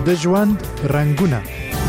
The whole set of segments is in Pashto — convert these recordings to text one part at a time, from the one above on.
د ژوند رنگونه.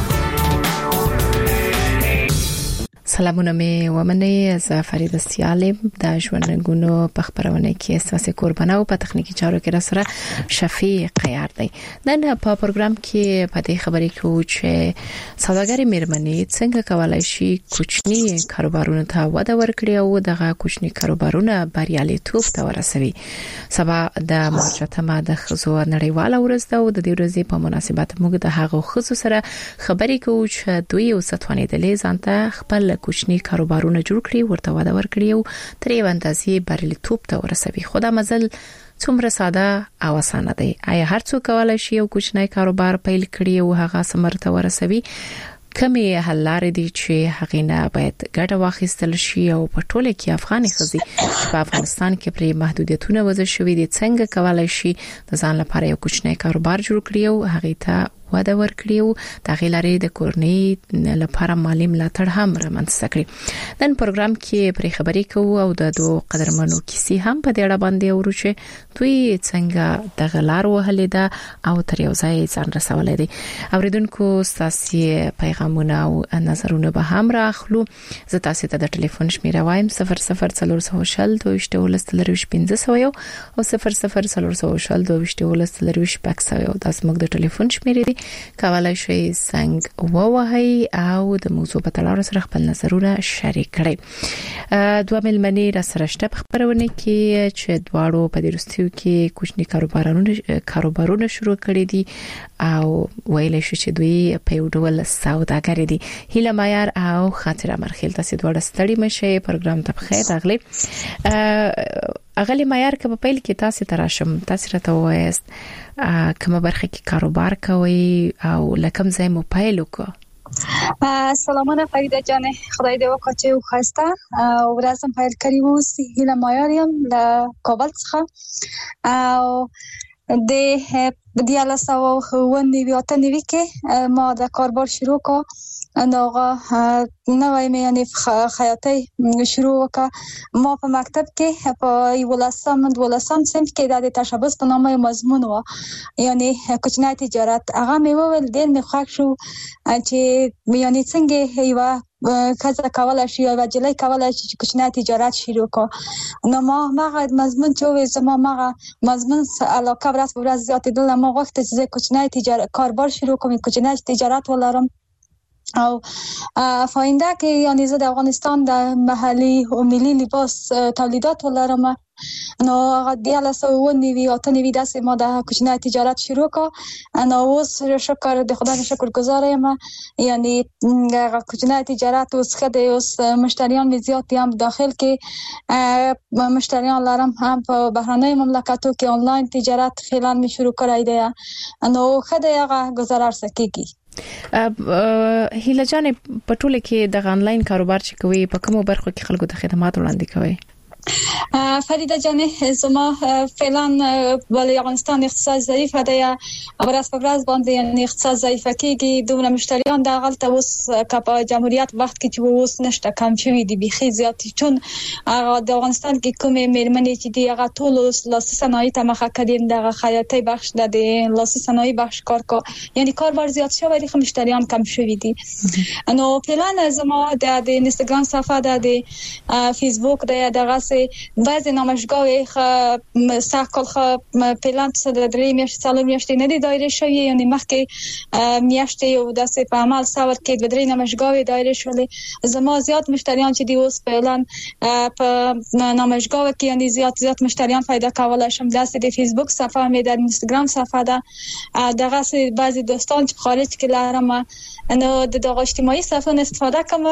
سلامونه می ومنه ز فرید سیالم د ژوند رنگونو په خبرونه کې اساسي قربانه او په تخنیکی چارو کې را سره شفیق قیار دی. نن په پروګرام کې په دې خبرې کې چې سوداګری میرمنې څنګه کولای شي کوچني کاروبارونه ته وده ورکړي او دغه کوچني کاروبارونه بریالیتوب ته ورسوي. سبا د مارچ د خزو نړیواله ورځ ده او د دې ورځې په مناسبت موږ د هغو خزو سره خبرې کوو چې دوی وساتونه د لیزانته خپل کوچني کاروبارونه جوړ کړي ورته وده ورکړي او تر یو اندازې بریالیتوب ته ورسوي. خو دا مزل څومره ساده او اسانه دی؟ آیا هر څوک کولای شي یو کوچنی کاروبار پیل کړي او هغه ثمر ته ورسوي؟ کومې حل لارې دي چې هغه نه باید ګټه واخیستل شي او په ټوله کې افغاني خزي په افغانستان کې پر محدودیتونه وضع شوې دي څنګه کولای شي د ځان لپاره یو کوچنی کاروبار جوړ کړي او هغه ته وده ورکړي او د غیلاري د کورنۍ لپاره مالی ملاتړ هم رامنځته کړي. نن پروګرام کې پر خبرې کوو او د دوه قدرمنو کیسې هم په دې اړه باندې اورو چې دوی څنګه د غلار وهلې ده او تر یو ځای ځان رسولې دي. اوریدونکو ستاسو پیغامونه او نظرونه به هم راخلو. زه تاسو ته د ټلیفون شمیره وایم 0040221500 او 0040221500 دا زموږ د ټلیفون شمیره دي. کولای شئ څنګه ووهي او د موضوع په اړه سره خپل نظرونه شریک کړئ. دوه ملمنې را سره شته خبرونه کې چې دواړو په درستیو کې کوچني کاروبارونه شروع کړي دي او ویل شي چې دوی په یو ډول سوداګر دي. هیله معیار او خاطر مرخیل تاسو دواړه ستړي مشه پروګرام ته بخیر راغلي. اغلی معیار که په پیل کې تاسو تراشم تاسو راته وایست کومه برخه کې کاروبار کوي او لکم ځای مو پیل وکړه؟ سلامونه فریده جان، خدای دې وکړي چې خواسته او ورځم پیل کړی وو. هیله معیاریم له کابل څخه او د دیاله سو ونی ویاته نیوي کې ما د کاروبار شروع کو نوغه نوای مې یعنی خیاطۍ شروع وکړه. ما په مکتب کې په ولسم صنف کې د تشبث په نامه مضمون و یعنی کوچنی تجارت. هغه مې وویل ډېر مې خوښ شو چې یعنی څنګه یو کله کولای شي او جلای کولای شي چې کوچنی تجارت شروع کو. نو ما هغه مضمون چې زما هغه مضمون علاقه ورځ زیات دل ما وخت چې کوچنی تجارت کاروبار شروع کوم کوچنی تجارت ولرم او فاینده کې یعنی زه د افغانستان د محلي او ملي لباس تولیدات ولرم. نو هغه دیاله سو ونی وی داسې ما د کوچنی تجارت شروع کو. انا اوس شکر د خدای شکر گزار یم یعنی هغه کوچنی تجارت اوس خدای اوس مشتریان می زیات یم داخل کې مشتریان لرم هم په بهرنۍ مملکتو کې آنلاین تجارت فعلا می شروع کړی دی. نو خدای هغه گزارش سکیږي. هیله جان په ټوله کې د آنلاین کاروبار چې کوي په کومو برخو کې خلکو ته خدمات وړاندې کوي؟ فریده جان زما فعلا ولی افغانستان اقتصاد ضعیف دی ورځ په ورځ باندې یعنی اقتصاد ضعیف کېږي. دومره مشتریان د غلطه اوس په جمهوریت وخت کې چې اوس نشته کم شوی دی بيخي زیات چون د افغانستان کې کومې میرمنې چې دی هغه ټول لاسي صنایع ته مخه کړي د خیاطۍ بخش د لاسي صنایع بخش کار کو یعنی کاروبار زیات شوی دی مشتریان کم شوی دي. نو فعلا زما د اینستاګرام صفحه د فیسبوک دغه بعضی نمایشگاه ساکل پلان صدر درې میاشتې څلور میاشتې نه دی دایره شوی یعنی مخکې میاشتې او داسې په عمل ثابت کې د درې نمایشگاه دایره شولې. زما زیات مشتریان چې دی اوس پلان په نمایشگاه کې یعنی زیات مشتریان پیدا کولای شم. داسې د فیسبوک صفحه مې د اینستاګرام صفحه ده دغه بعضی دوستان چې خارج کې لرم نو د اجتماعي صفحو استفاده کوم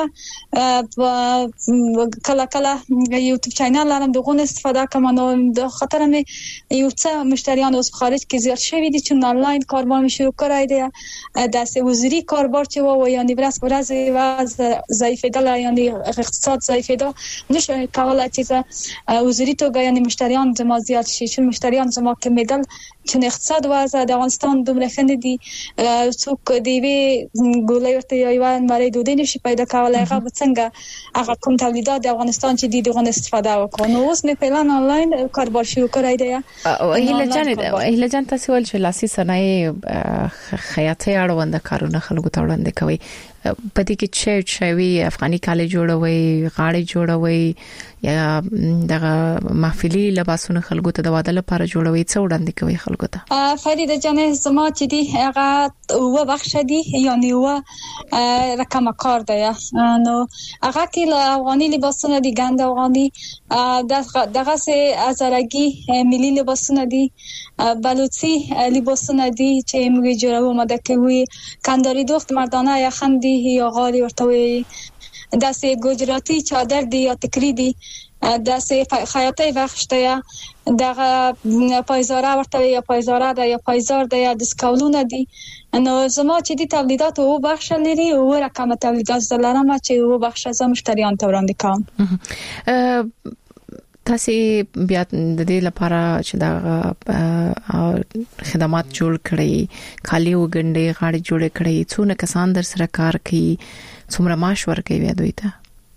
کله یوټیوب چینل لرم دغه استفاده کوم. نو د خاطر مې یو څه مشتریان اوس خارج کې زیات شوی دي چې آنلاین کاروبار مې شروع کړی دی. داسې وزري کاروبار چې و یعنی ورځ ضعیف دل یعنی اقتصاد ضعیف ده نشه کولای چې وزري توګه یعنی مشتریان زما زیات شي چې مشتریان زما کمیدل چې اقتصاد وضع د افغانستان دومره خنده دي څوک دی وی ګولې ورته یو مری دوی نشي پیدا کولای. هغه څنګه هغه کوم تولیدات د افغانستان چې دغه استفاده وکړو. نو اوس مې پلان آنلاین کاروبار شروع کړی دی. او هیله جان تاسو ول چې لاسي صنایع خیاطي اړوند کارونه خلکو ته وړاندې کوي. پدې کې چې شوی افغاني کالي جوړوي، غاړي جوړوي یا دغه محفلي لباسونه خلکو ته د واده لپاره جوړوي، څه وړاندې کوي خلکو ته؟ فریده جان زما چې دی هغه و بخښ دی یعنی و رقم کار دی. نو هغه کې افغاني لباسونه دي، ګند افغاني دغه سه ازرګي ملي لباسونه دي، بلوچي لباسونه دي چې موږ جوړو ماده کوي، کنداري دوخت مردانه یا خندي یا غالي ورته وي، داسې ګوجراتي چادر دي یا تکری دي، داسې خیاطي وخت یا دغه پایزاره ورته یا پایزاره ده یا پایزار ده یا د سکاولونه دي. نو زما چې دي تولیدات او بخش لري او رقم تولیدات زلارم چې او بخش زما مشتریان ته وړاندې کوم. تاسو بیا د دې لپاره چې دا خدمات جوړ کړئ، خالي وګڼي غاړي جوړ کړئ، څونه کسان در سره کار کوي، څومره معاش ورکوي دوی ته؟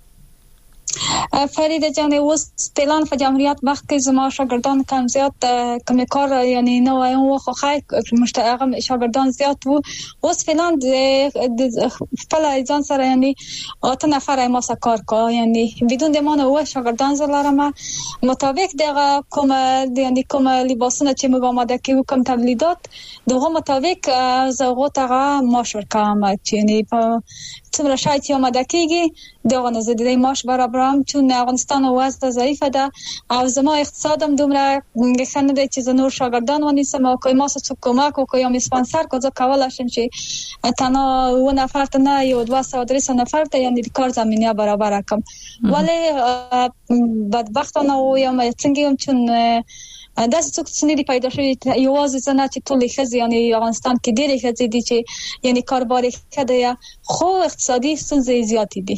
فریده جان اوس تلان په جمهوریت وخت کې زما شاګردان کم زیات کوم کار یعنی نو یو خو خای مشتاق شاګردان زیات وو. اوس فلان د خپل ځان سره یعنی اته نفر ما سره کار کوي، یعنی بدون د مانه و شاګردان زلارم مطابق دغه کوم یعنی کوم لباسونه چې موږ آماده کوو، کوم تولیدات دغه مطابق زغه تاغه معاش ورکوم. یعنی په څومره شای چې آماده کیږي دغه نزد د معاش برابرم، چون افغانستان وضع ضعیفه ده او زما اقتصادم دومره څنګه دی چې زنور شاګردان ونیسم او کوم ماسه کمک او کوم اسپانسر کوزه کولای شم چې تنها و نفر ته نه یو 200 نفر ته یعنی کار زمینه برابر کړم. ولی بدبختانه و یا څنګه چون داسې څوک چې نه دی پیدا شوی یوازې څنګه چې ټول خزي یعنی افغانستان کې ډېر خزي دي چې یعنی کاروبار کده خو اقتصادي ستونزې زیات دي.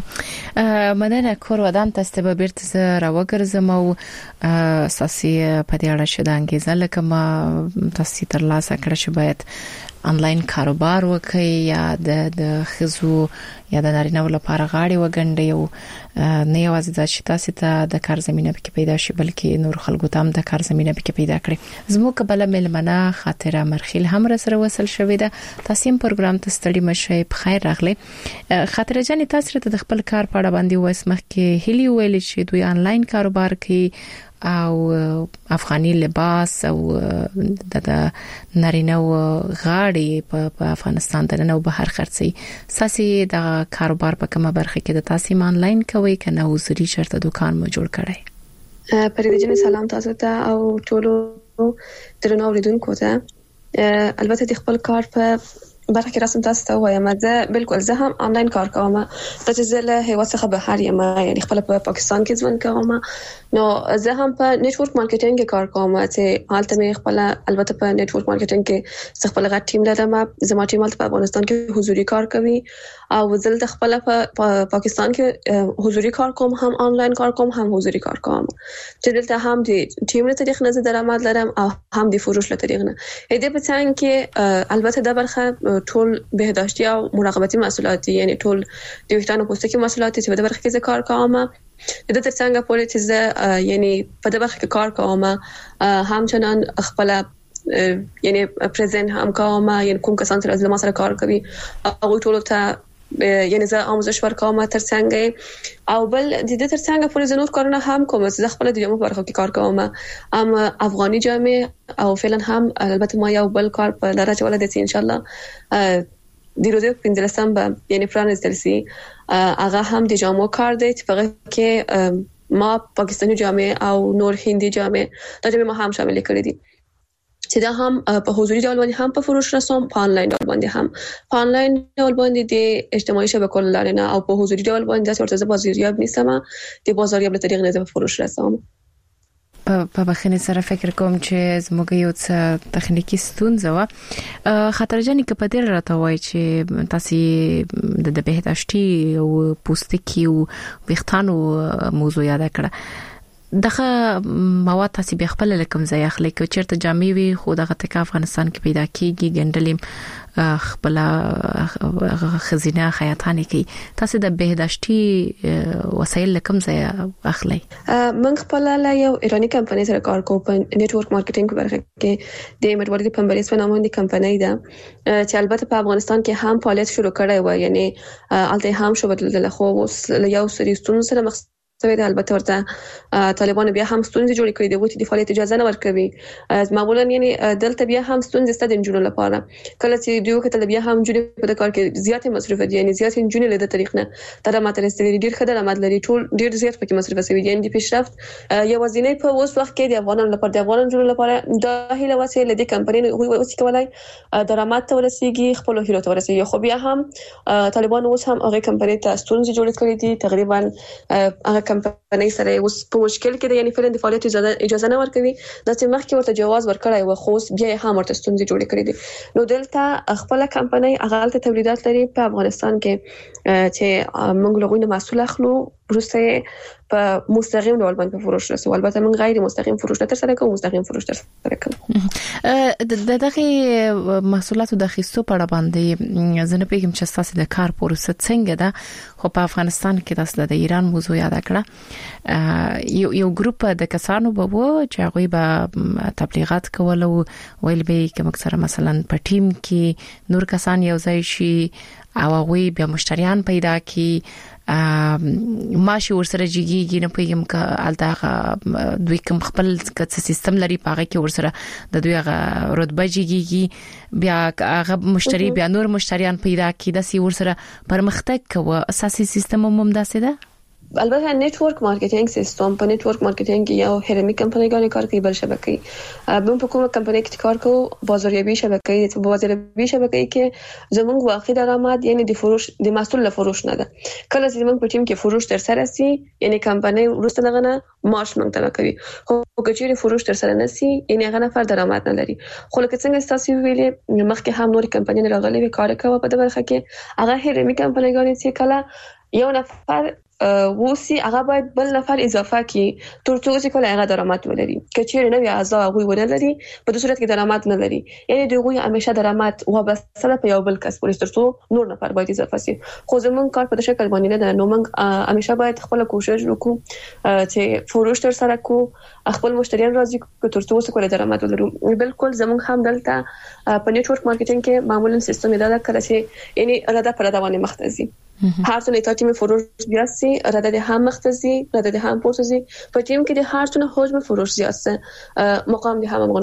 مننه کور ودان تاسو به بیرته راوګرځم او اساسي په دې اړه شدانګې ځل کما تاسو تر لاسه کړی چې باید آنلاین کاروبار وکړي یا د خزو یا د نارینه لپاره غاړي وګڼي او نه یوازې د شتاسي ته د کار زمينه پکې پیدا شي بلکې نور خلکو ته هم د کار زمينه پکې پیدا کړي. زموږ قبل ملمنه خاطره مرخیل هم سره وصل شوې ده. تاسو هم پروګرام ته ستړي مشه په خیر راغلي. خاطره جان تاسو ته د خپل کار په اړه باندې وسمخ کې هلي ویل چې دوی آنلاین کاروبار کوي او افغاني لباس او د نارینه غاړي په افغانستان د نو بهر خرڅي. ساسي د کاروبار په کومه برخه کې د تاسو آنلاین کوي کنه حضوري چرته دکان مو جوړ کړی؟ پرېږدئ سلام تاسو ته او ټولو درنو اوریدونکو ته. البته د خپل کار په برخه کې رسم تاسو ته وایم زه بالکل زه هم آنلاین کار کوم. د تجزله هیواد څخه بهر یم، یعنی خپل په پاکستان کې ژوند کوم. نو زه هم په نتورک مارکیټینګ کې کار کوم چې حالته مې خپل البته په نتورک مارکیټینګ کې خپل غټ ټیم لرم. زما ټیم په افغانستان کې حضوري کار کوي او زه د خپل په پاکستان کې حضوري کار کوم، هم آنلاین کار کوم، هم حضوري کار کوم. چې دلته هم د ټیم له طریق نه درآمد لرم او هم د فروش له طریق نه. دې په څنګه کې البته د برخه ټول بهداشتي او مراقبتي مسئولیت، یعنی ټول د ویټانو پوستکي مسئولیت چې د برخه کې کار کوم. د ترڅنګ پورې چې زه یعنی په دغه برخه کې کار کوم، همچنان خپل یعنی پریزنت هم کوم، یعنی کوم کسان سره زما سره کار کوي او ټول ته یعنی زه آموزش ورکوم ترڅنګ او بل د دې ترڅنګ پورې زنور کارونه هم کوم. زه خپل د جامو برخه کې کار کوم، ام افغاني جامې او فعلا هم البته ما یو بل کار په لاره چوله دي ان شاء الله د روزه 15 به یعنی پرانستل سي هغه هم د جامو کار دی چې هغه کې ما پاکستاني جامې او نور هندي جامې د جامې ما هم شامل کړې دي چې دا هم په حضوري ډول باندې هم په فروش رسوم، په آنلاین ډول باندې هم په آنلاین ډول باندې د اجتماعي شبکو لاره نه او په حضوري ډول باندې د ورته بازاریاب نیسم، د بازاریاب له طریق نه د فروش رسوم. په بخښنې سره فکر کوم چې زموږ یو څه تخنیکی ستونزه و. خاطر جانې کې په دې راته وای چې تاسو د بهداشتي او پوستکي او ویښتانو موضوع یاد کړه. دغه مواد تاسو به خپل لکم ځای اخلي چې چیرته جامع وي خو دغه تک افغانستان کې پیدا کیږي ګندلیم خپل خزینه خیاطانه کوي تاسو د بهداشتي وسایل لکم ځای اخلي من خپل لا یو ایرانی کمپنی سره کار کوم په نتورک مارکیټینګ برخه کې د مدوري پمبریس په نامه د کمپنی ده چې البته په افغانستان کې هم فعالیت شروع کړی و یعنی الته هم شو بدل خو یو سری ستون سره مخ سوي ده البته ورته طالبان بیا هم ستونزې جوړې کړې دي وتی د فعالیت اجازه نه ورکوي معمولا یعنی دلته بیا هم ستونزې ستاسو د جنونو لپاره کله چې دیو کې بیا هم جوړې په کار کې زیاتې مصرف دي یعنی زیاتې جنونو له طریق نه تر ماته رسېدلي ډیر خدای رحمت لري ټول ډیر زیات پکې مصرف شوی دي یعنی د پیشرفت یو وزینه په اوس وخت کې د افغانانو لپاره د افغانانو جنونو لپاره د هیله وسیله د کمپنۍ اوس کولای درآمد ته ورسیږي خپل هیلو ته ورسیږي خو بیا هم طالبان اوس هم هغه کمپنۍ ته ستونزې جوړې کړې دي تقریبا هغه کمپنۍ سره اوس په مشکل کې دی یعنی فعلا د فعالیت اجازه نه ورکوي د چې مخکې ورته جواز ورکړای و خو بیا هم ورته ستونزې جوړې کړې دي نو دلته خپل کمپنۍ هغه ته تولیدات لري په افغانستان کې چې موږ له غوښنه مسؤل اخلو روسه په مستقیم ډول باندې فروش رسو البته من غیر مستقیم فروش تر سره کوم مستقیم فروش تر سره کوم دغه محصولاتو د خصو په اړه باندې زنه پیګم چې تاسو د کار پروسه څنګه ده خو په افغانستان کې تاسو د ایران موضوع یاد کړه یو ګروپ د کسانو به چې هغه به تبلیغات کول او ویل به کوم اکثره مثلا په ټیم کې نور کسان یو ځای شي او هغه به مشتریان پیدا کی ماشي ورسره جګیږي نه پېږم ک الته دوی کوم خپل سیستم لري پاغه کې ورسره د دوی غ رتبه جګیږي بیا هغه مشتری بیا نور مشتریان پیدا کی د سی ورسره پرمختګ کوي اساسي سیستم هم داسې ده البته نتورک مارکیټینګ سیستم په نتورک مارکیټینګ کې یو هرمی کمپنیګانې کار کوي بل شبکې بم په کومه کمپنی کې کار کوي بازاریابي شبکې په بازاریابي شبکې کې زموږ واقعي درآمد یعنی د فروش د محصول له فروش نه ده کله چې زموږ په ټیم کې فروش تر سره سي یعنی کمپنی ورسته دغه نه معاش موږ ته کوي خو کچېره فروش تر سره نه سي یعنی هغه نفر درآمد نه لري خو لکه څنګه تاسو ویلې مخکې هم نور کمپنی راغلي وی کار کوي په دغه برخه کې هغه هرمی کمپنیګانې چې کله یو نفر وسی هغه باید بل نفر اضافه کی ترڅو چې کله هغه درآمد ولري کچېره نه وي اعضاء هغه ونه لري په دې صورت کې درآمد نه لري یعنی دوی همیشه درآمد وابسته په یو بل کس پورې ترڅو نور نفر باید اضافه شي خو زمون کار په شکل باندې نه نو موږ همیشه باید خپل کوشش وکړو چې فروش تر سره کو خپل مشتریان راضي کو ترڅو څه کول درآمد ولرو بالکل زمون هم دلته په نتورک مارکیټینګ کې معمولا سیستم دا کړی چې یعنی راده پر روانه مختزي هر څونه تاکي مې فروش بیاسي راده د هم مختزي راده د هم پورتزي په ټیم کې د هر څونه حجم فروش زیاته مقام د هم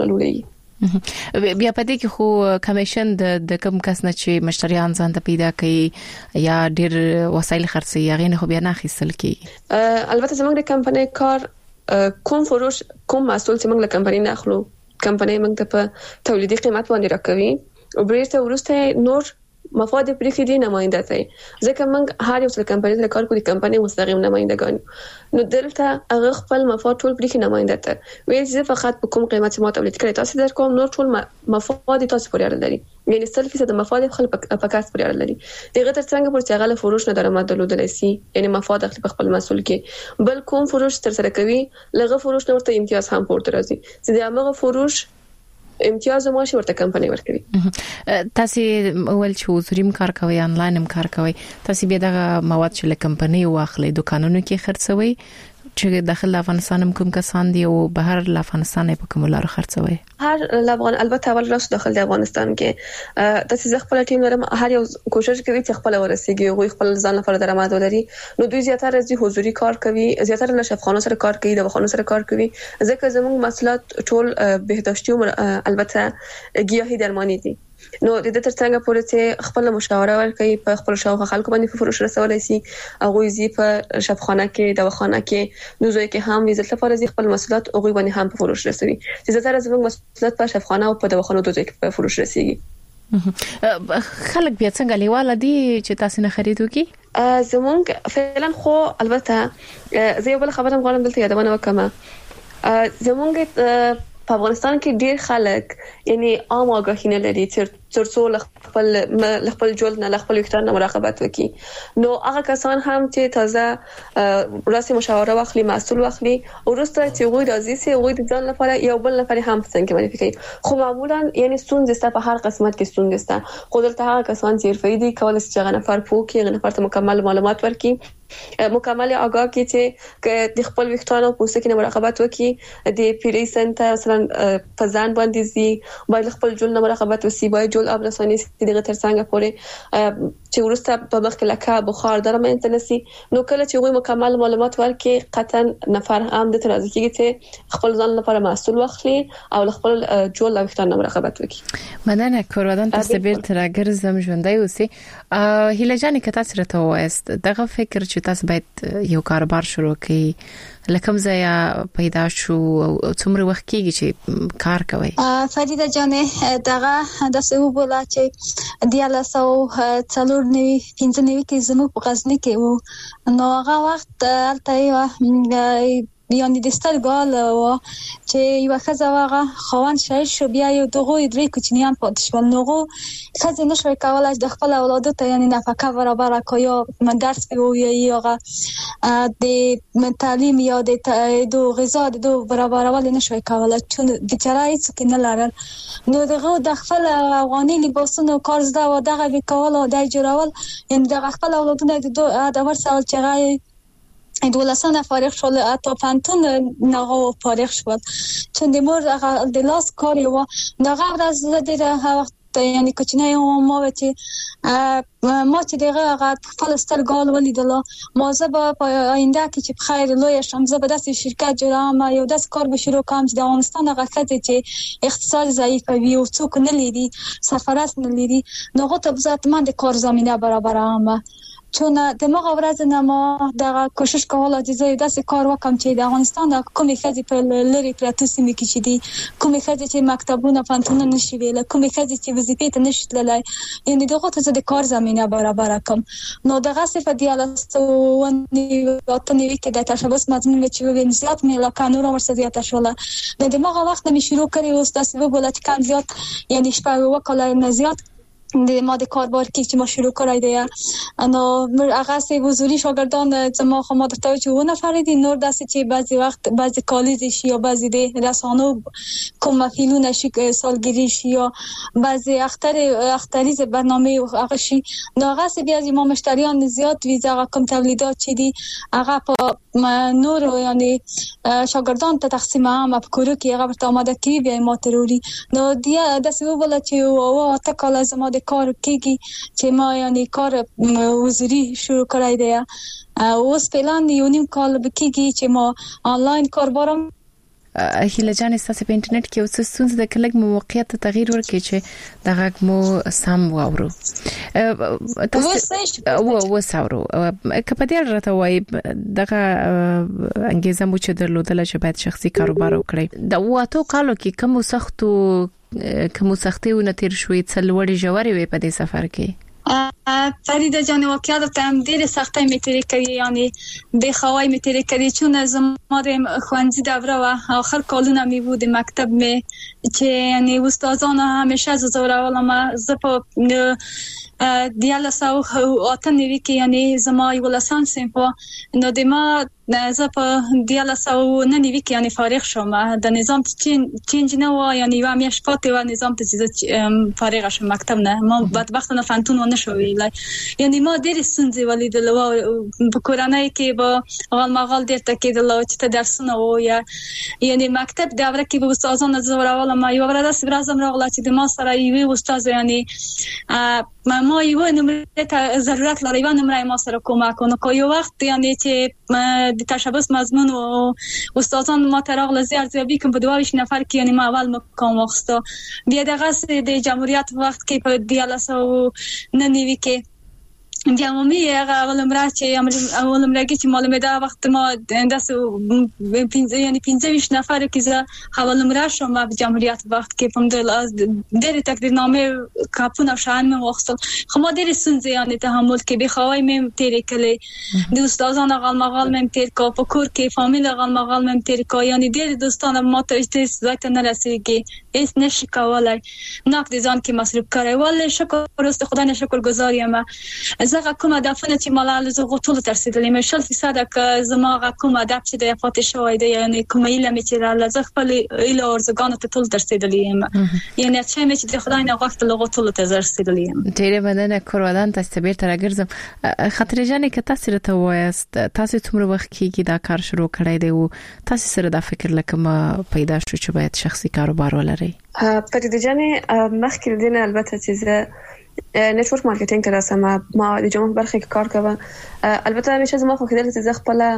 غنلولې بیا پدې کې خو کمیشن د کم کس نه چې مشتریان ځان ته پیدا کوي یا ډیر وسایل خرڅي یا غینه خو بیا نه خېسل کی البته زموږ د کمپنۍ کار کوم فروش کوم مسول چې موږ له کمپنۍ نه اخلو کمپنۍ موږ ته په تولیدي قیمت باندې راکوي او بیرته ورسته نور مفاد پرېخي دي نماینده ته ځکه موږ هر یو څه کمپنۍ سره کار کوي کمپنۍ مستقیم نمائندگان نو دلته هغه خپل مفاد ټول پرېخي نماینده ته وایي چې فقط په کوم قیمت ما تولید کړی تاسو در کوم نور ټول مفاد تاسو پورې اړه لري یعنی 100% مفاد خپل پکاس پورې اړه لري دغه تر څنګه پر چې هغه فروش نه درآمد درلودل شي یعنی مفاد خپل مسول کې بل کوم فروش تر سره کوي لغه فروش نه ورته امتیاز هم پورته راځي چې دغه فروش امتیاز ماشي ورته کمپنۍ ورکړي تاسو ول چې حضوري کار کوي انلاین کار کوي تاسو به دغه مواد چې له کمپنۍ واخلي دکانونو کې خرڅوي چې داخل افغانستان کوم کسان دي او بهر افغانستان په کوم لار خرڅوي هر افغان البته اول راس داخل د افغانستان کې د څه خپل ټیم لرم هر یو کوشش کوي چې خپل ورسیږي او خپل ځان لپاره درآمد ولري نو دوی زیاتره د حضوري کار کوي زیاتره له شفخانو سره کار کوي د وخانو سره کار کوي ځکه زموږ مسلات ټول بهداشتي البته گیاهي درمانی دي نو د دې ترڅنګ پورې چې خپل مشاوره ورکړي په خپل شاوخه خلکو باندې فروش رسولای شي هغه زی په شفخانه کې دواخانه کې نوزوي کې هم ویزل لپاره زی خپل مسولات هغه باندې هم په فروش رسوي چې زړه زموږ مسولات په شفخانه او په دواخانه دوی کې په فروش رسيږي خلک بیا څنګه لیواله دي چې تاسو نه خریدو کی زمونږ فعلا خو البته زه بل خبرم غواړم دلته یادونه وکم زمونږ په افغانستان کې ډیر خلک یعنی عام آگاهی نه لري ترڅو خپل جوړ نه خپل وختار نه مراقبت وکړي. نو هغه کسان هم چې تازه راسي مشاوره واخلي مسؤل واخلي ورسته چې وګړي راځي چې وګړي د ځان لپاره یو بل لپاره هم څنګه معرفي کوي. خو معمولا یعنی ستونزې ست په هر قسمت کې ستونزې ست. خو دلته هغه کسان چې حرفي دي کولای شي چې نفر پوکي نفر ته مکمل معلومات ورکړي مکمل آگاه کی چې د خپل وختانو پوسټ کې مراقبت وکړي د پیری سنټر مثلا فزان باندې زی باید خپل جول مراقبت وسی باید جول ابرسانی دغه ترڅنګ پورې چې ورسته په مخ کې لکه بخار درمه انتنسي نو کله چې وي مکمل معلومات ورکړي قطعا نفر هم د ترازی کې چې خپل ځان لپاره مسؤل واخلي او خپل جول وختانو مراقبت وکړي. مننه کورودان تاسو بیرته راګرځم ژوندۍ اوسئ. هیله جان کته سره ته وایست دغه فکر چې تاسو باید یو کاروبار شروع کړئ لکه مزه پیدا شو څومره وخت کېږي چې کار کوي؟ فریده جانې دغه د سوي بولا چې دیاله سو څلور نوي 15 نوي کې زموږ په غزني کې وو نو هغه وخت الته یعنی د سترګال او چې یو خزه واغه خوان شای شو بیا یو دغه درې کوچنیان پاتې شول نوغه خزه نشوي کولای د خپل اولاد ته یعنی نفقه برابر کوي من درس وی یوغه د تعلیم یا د غذا د برابر ول نشوي کولای چون د چرای څه کې نه لرل نو دغه د خپل افغاني لباسونو کار زده و دغه وکول او د جوړول یعنی د خپل اولادونه د ورسول چرای دولسانه فارغ شول اتا پنتون نغه فارغ شول چون د مور د لاس کار یو نغه ورځ د وخت یعنی کوچنی ما چې دغه خپل سترګال ولیدل ما زه په آینده کې چې بخیر لوی شم زه به داسې شرکت جوړم یو داس کار به شروع کوم چې د افغانستان هغه خځې چې اقتصاد ضعیف وي او څوک نه لري سفارت نه لري نو غوته بذات من د کار زمينه برابرم چون د مغه ورځ نه ما د کوشش کوله چې زه داسې کار وکم چې د افغانستان د کومې خځې په لری پراتو سیمه کې چې دي کومې خځې چې مکتبونه پانتونه نشي ویل کومې خځې چې وظیفه ته نشي تللی یعنی دغه ته د کار زمينه برابر کم نو دغه صفه دیالستونی وطنی کې د تشبث مضمون چې وین زیات مې لا قانون ورسره زیات شوله د مغه وخت مې شروع کړی اوس تاسو به ولات کم زیات یعنی شپه وکړای نه زیات د ما د کاربار کې چې ما شروع کړای دی نو هغه سه حضوري شاګردان زما خو ما درته چې ونه فريدي نور داسې چې بعضي وخت بعضي کالج شي یا بعضي د رسانو کوم فیلونه شي سالګری شي یا بعضي اختری برنامه هغه شي نو هغه سه بیا ما مشتریان زیات ویزه کوم تولیدات چې دي هغه په نور یعنی شاګردان ته تقسیم هم افکارو کې هغه ورته آماده کی بیا ما تروري نو دی داسې وبله چې او ته کله زما کار کېږي چې ما یعنی کار وزري شروع کړای دی اوس پلان یو نیم کال بکیږي چې ما آنلاین کاربارم هیله جان تاسو په انټرنیټ کې اوس څنګه د کلګ موقعیت تغییر ورکړي چې دغه مو سم واورو تاسو وساورو کپدې راته وای دغه انګیزه مو چې درلودل چې باید شخصي کاروبار وکړي د واتو کالو کې کوم سختي ونه تیر شوې څلوړې جوړې وي په دې سفر کې فریده جان واقعا تم ډېر سختۍ مې تیرې کړې یعنی به خوای مې تیرې کړې چون زما د خوانځي دوره وا اخر کالونه مې وو د مکتب مې چې یعنی استادانه همیشه زوراول ما زه په دیاله سو اته نوي کې یعنی زما یو لسان سیمپو نو د ما زه په دیاله سو نه نوي کې یعنی فارغ شوم د نظام چینج نه و یعنی و مې شپته و نظام ته فارغ شوم مکتب نه ما بدبختانه فنتون و نشوي یعنی ما ډېر سنځي ولیدل و په کورنۍ کې به اول مغال ډېر تکیدل چې ته درسونه و یا یعنی مکتب دوره کې به استادانه زوراول ما یو ورځ برازم راغله چې د ما سره یو استاد یعنی ما یو نمره ته ضرورت لري و نمره ما سره کومک کنه که یو وخت یعنی چې د تشبث مضمون او استادان ما تراغله ارزیابی کوم په 22 نفر کې یعنی ما اول مقام واخسته بیا دغه د جمهوریت وخت کې په دیالسو نه نیوي کې د عمومي هغه اولمره چې اولمره کې چې معلومه ده وخت ما داسې 15 نفر کې زه اولمره شوم په جمهوریت وخت کې په ډېر تقدیرنامه کاپونه شان مې واخیستل خو ما ډېر سنځي یعنی تحمل کې به خوای مې تیرې کړې د استادانو غلمغال مې تیر کو په کور کې فامیل غلمغال مې تیر کو یعنی ډېر دوستانه ما ته هیڅ ځای ته نه رسیږي هیڅ نشي کولای ناک دي ځان کې مصرف کړی ولې شکر است خدای نه شکر گزار یم زه کوم هدفونه چې ملال زه ټول ترسیدلې مې 100% که زما کوم هدف چې د فاتح شوی دی یعنی کوم علم چې را لزه خپل اله ارزګان ته ټول ترسیدلې یم یعنی چې د خدای نه غوښتل لغه ټول ته ترسیدلې یم ډېر مننه کورودان تاسو به تر راګرځم خاطر جان کې تاسو ته وایست تاسو څومره وخت کې دا کار شروع کړی دی او تاسو سره دا فکر لکه ما پیدا شو چې باید شخصي کاروبار ولرئ فرید جان مخکې دینه البته چې نتورک مارکیټینګ ته راسم ما د جمعه برخه کې کار کوم البته همیشه زما خو کېدل چې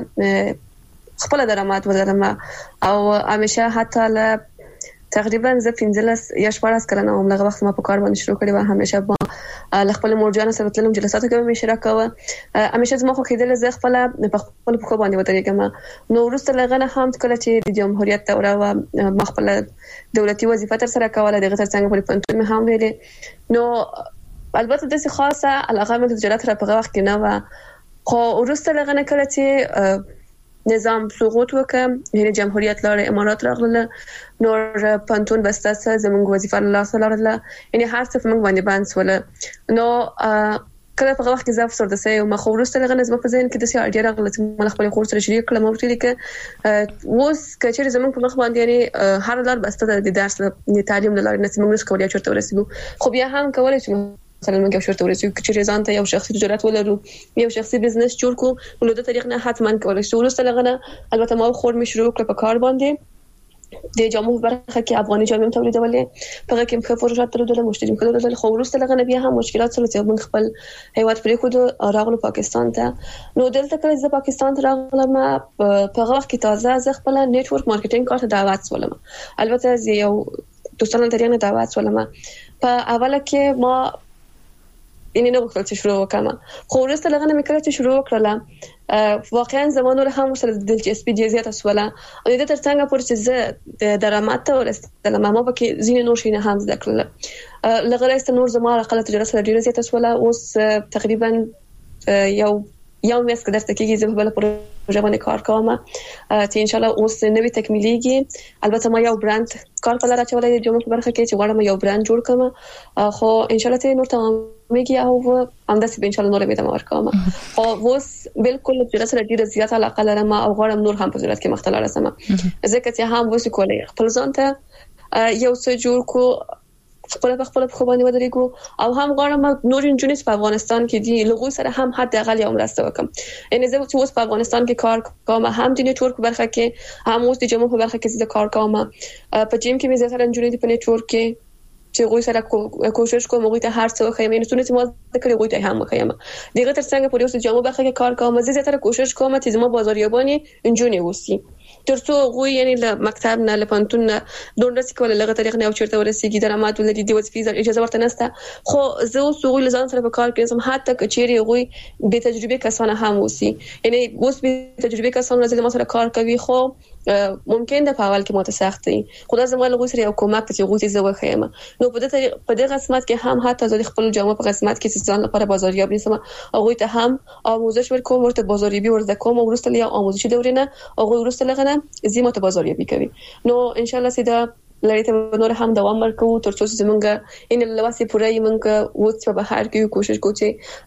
خپل درآمد ولرم او همیشه حتی له تقریبا زه 15 یا 14 کلنه عمره وخت ما په کار باندې شروع کړی و همیشه با خپل مرجان سره تلم جلساتو کې مې شرکت کوم همیشه زما خو کېدل زه خپل په باندې ودرېږم نو ورسته لغنه هم کله چې د جمهوریت دوره و ما خپل دولتي وظیفه تر سره کوله دغه ترڅنګ په پنځه مې هم ویلې نو البته د څه خاصه علاقه مې د تجارت په وخت کې نه و خو ورسته لغنه کله چې نظام سقوط وکم یعنی جمهوریت لاره امارات راغله نور پانتون بسته زمونږ وظیفه الله تعالی لاره یعنی هر څه موږ باندې باندې ولا نو کله په وخت کې زه افسرده سي او مخ ورسته لغنه زما په ذهن کې د سي اړتیا راغله چې مل خپل کورس سره شریک کړم او ټول کې ووس کچې زمونږ په مخ باندې یعنی هر لار بسته د درس د تعلیم لاره نه موږ کولی چرته ورسېږو خو بیا هم کولای شو مثلا موږ یو شرط ورسېږو چې رضان ته یو شخصي تجارت ولرو یو شخصي بزنس جوړ کو نو د طریق نه حتما کولای شو ورسته لغنه البته ما خور می شروع کړ په کار باندې د جامو برخه کې افغاني جامې تولیدولې په کې په پروژه درلودل مشتري کړل خو ورسته لغنه بیا هم مشکلات سره چې موږ خپل هیواد پرې خو راغلو پاکستان ته نو دلته کله چې پاکستان ته راغلم په وخت کې تازه ز خپل نتورک مارکیټینګ کار ته دعوت ولم البته یو دوستانو ته نه دعوت ولم په اوله کې ما یعنی نو وکړل چې شروع وکړم خو ورسته لغنه مې کړل چې شروع وکړم واقعا زمونږ له هم سره دلچسپي زیاته سواله او د ترڅنګ پورې چې زه د درآمد ته ورسېدم ما پکې ځینې نور شي نه هم زده کړل لغړسته نور زما علاقه تجارت سره ډیره زیاته سواله اوس تقریبا یو میاشت کې درته کېږي زه په بل پروژه باندې کار کوم چې ان شاء الله اوس نوې تکمیلېږي البته ما یو برند کار په لاره چولې د جمعه په برخه کې چې غواړم یو برند جوړ کړم خو ان شاء الله ته نور تمامېږي او همداسې ان شاء الله نور به تمام کوم او اوس بالکل د سره ډیره زیاته علاقه لرم او غواړم نور هم په ضرورت کې مختلف رسم ځکه چې هم وسې کولای خپل ځان ته یو څه جوړ کو خپل په باندې ودرېګو او هم غواړم نور انجونیس په افغانستان کې دي لغوي سره هم حد اقل یو مرسته وکم یعنی زه چې اوس په افغانستان کې کار کوم هم د نتورک برخه کې هم اوس د جمعو په برخه کې زه کار کوم په ټیم کې مې زیاتره انجونی په نتورک کې چې غوي سره کوشش کوم غوي ته هر څه خو یې نه څه ما ذکر غوي ته هم خیم دغه ترڅنګ په اوس د جمعو برخه کې کار کوم زه زیاتره کوشش کوم چې زما بازاریابانی انجونی وسی ترڅو غوي یعنی له مکتب نه له پانتون نه دونرسي کول لغه طریق نه او چیرته ورسیږي درآمد ولري د وظیفې اجازه ورته نشته خو زه اوس غوي لزان سره په کار کې سم حتی کچيري غوي به تجربه کسانه هم وسی یعنی اوس به تجربه کسانه زه ما سره کار کوي خو ممکن د پاول کې ماته سخت دی خدای زما له غوي سره یو کومک چې غوي زه وخیم نو په دغه قسمت کې هم حتی زه خپل جامه په قسمت کې ځان لپاره بازاریاب نیسم او غوي ته هم آموزش ورکوم ورته بازاریابي ورته کوم ورسته یا آموزشي دورینه او غوي ورسته لغنه زما ته بازاریابي کوي نو ان شاء الله سیده لړۍ ته نور هم دوام ورکو ترڅو زمونږ ان لواسي پوره یمنګ وڅ په بهر کې کوشش کوو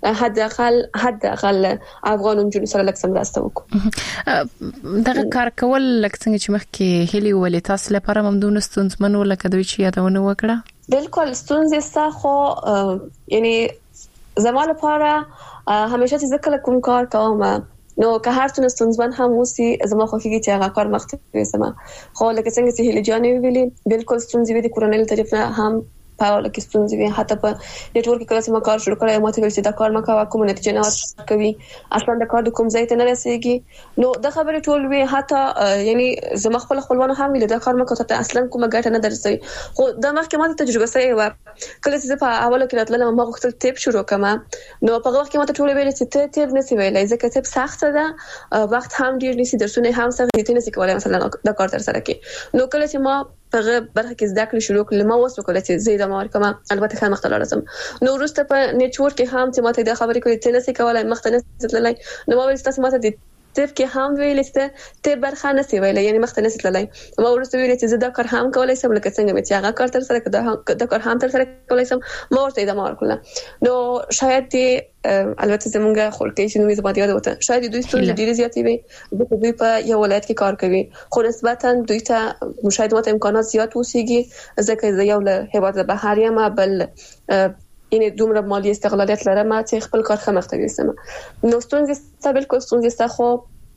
چې حد اقل افغانون جن سره لکه سمراسته وکړو دغه کار کول لکه څنګه چې مخکې هلي ولې تاسو لپاره ممدون ستونزمن لکه دوی چې یادونه وکړه بالکل ستونزې ستا خو یعنی زما لپاره همیشه چې ذکر کوم کار کوم نو که هر څونه ستونزمن هم وسی زما خوښیږي چې هغه کار مخته وسم خو لکه څنګه چې هلي جانې ویلي بالکل ستونزې وي د کورونل طرف نه هم پاول کې ستونزې وي حتی په نتورک کې کله چې ما کار شروع کړم ماته ویل چې دا کار ما کوه کوم نتیجه نه ورکوي اصلا دا کار د کوم ځای ته نه رسیږي نو د خبرې ټول وی حتی یعنی زما خپل خپلوانو هم ویل دا کار ما کوه ته اصلا کومه ګټه نه درځي خو دا مخکې ما تجربه سره و کله چې په اوله کې راتلم ما غوښتل ټیپ شروع کړم نو په وخت کې ما ته ټول ویل چې ته ټیپ نسی ویلای ځکه ټیپ سخت ده وخت هم ډیر نسی درسونه هم سخت دي نسی کولای مثلا دا کار تر سره کې نو کله چې ما په برخه کې زده کړې شروع کړم ما وسو کولای چې زیاده ما ورکم البته خامخ لازم نو ورسته په نتورک کې هم چې ما ته دا خبرې کوي چې نسی کولای مختلف تللی نو ما ویل تاسو ما ته ټیپ کې هم ویل چې ته برخه نسی ویلای یعنی مختلف تللی ما ورسته ویل چې زده کار هم کولای سم لکه څنګه چې هغه کار تر سره کړه دا کار هم تر سره کولای سم ما ورته دا ما ورکړم نو شاید البته زمونږه خلک چې نو زما یاد وته شاید دوی ستونزې ډېرې زیاتې وي د دوی په یو ولایت کې کار کوي خو نسبتا دوی ته مشاهده امکانات زیات اوسېږي ځکه یو له هیواد بهر یم بل یعنی دومره مالی استقلالیت لرم چې خپل کار خمخته وسم نو ستونزې ته بالکل ستونزې خو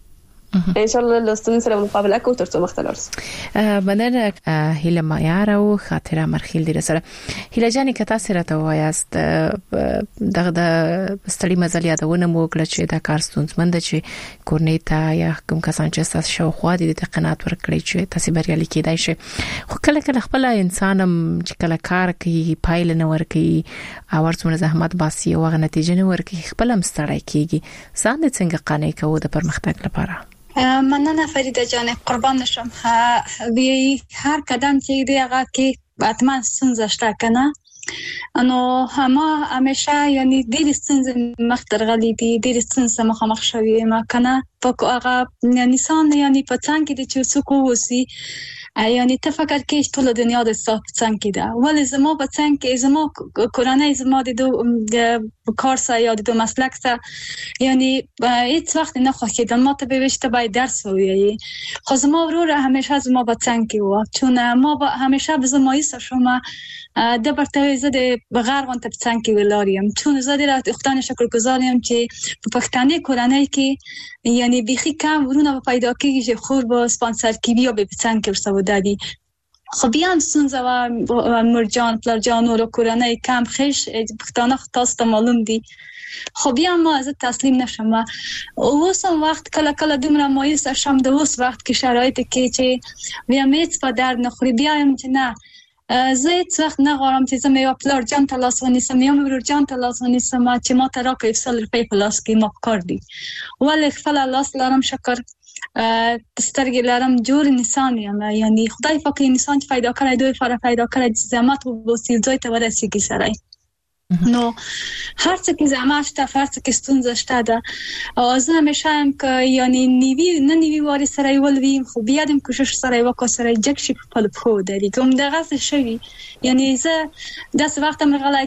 ان شاء الله لستون سره مقابله کوو تر څو مختلف مننه هیله مایار او خاطره مرخیل دې سره هیله جانې کته سره ته وایست دغه د ستړي مزل یادونه مو کړ چې دا کار ستونزمند چې کورنیتا یا کوم کسان چې تاسو شو خو دې قناعت ورکړي چې تاسو بریالي کېدای شي خو کله کله خپل انسانم چې کله کار کوي پایل نه ورکي او ورڅونه زحمت باسي او غو نتیجه نه ورکي خپل مستړی کیږي ځان دې څنګه قانع کوو د پرمختګ لپاره مننه فریده جان قربان نشم وی هر قدم چې دی هغه کې حتما ستونزه شته کنه انو ما همیشه یعنی ډېر ستونزې مخ درغلي دي ډېر ستونزې مخامخ شوي ما کنه په هغه انسان یعنی په څنګه کې چې څوک وسی یعنی تفکر کې ټول دنیا د صاحب څنګه ده ولې زما په څنګه زما کورانه زما د کار سره یا د مسلک سره یعنی هیڅ وخت نه خو کېدم ما ته به وشته باید درس ووایي خو زما ورور همیشه زما په څنګه و چون ما همیشه به زمایی سره شما د برتوي زه د بغرغون ته څنګه ولاریم چون زه د خدای شکر گزارم چې په پښتني کورانه کې یعنی بيخي کم ورونه پیدا کیږي چې خور با سپانسر کی بیا به څنګه ورسو دادی خو بیا هم سنځه و مرجان پلرجان او کورانه کم خش پښتانه تاسو ته معلوم دي خو بیا ما از تسلیم نشم اوس هم وخت کله کله دومره مایوس شم د اوس وخت کې شرایط کې چې بیا میڅ په درد نه خوري بیا هم چې نه زه هیڅ وخت نه غواړم چې زه یو پلار جان ته لاس ونیسم یا مرور جان ته لاس ونیسم چې ما ته راکړي 100 روپۍ په لاس کې ما کار دي ولې خپل لاس لرم شکر سترګې لرم جوړ انسان یم یعنی خدای پاک انسان پیدا کړی دوی فار پیدا کړی زحمت وباسي دوی ته ورسیږي سره نو هر څه کې زحمت شته هر څه کې ستونزه شته ده او زه همیشه هم که یعنی نیوی واري سره ولویم خو بیا د کوشش سره وکړ سره جګ شي په خو درې کوم دغه څه شوی یعنی زه داس وخت مرغله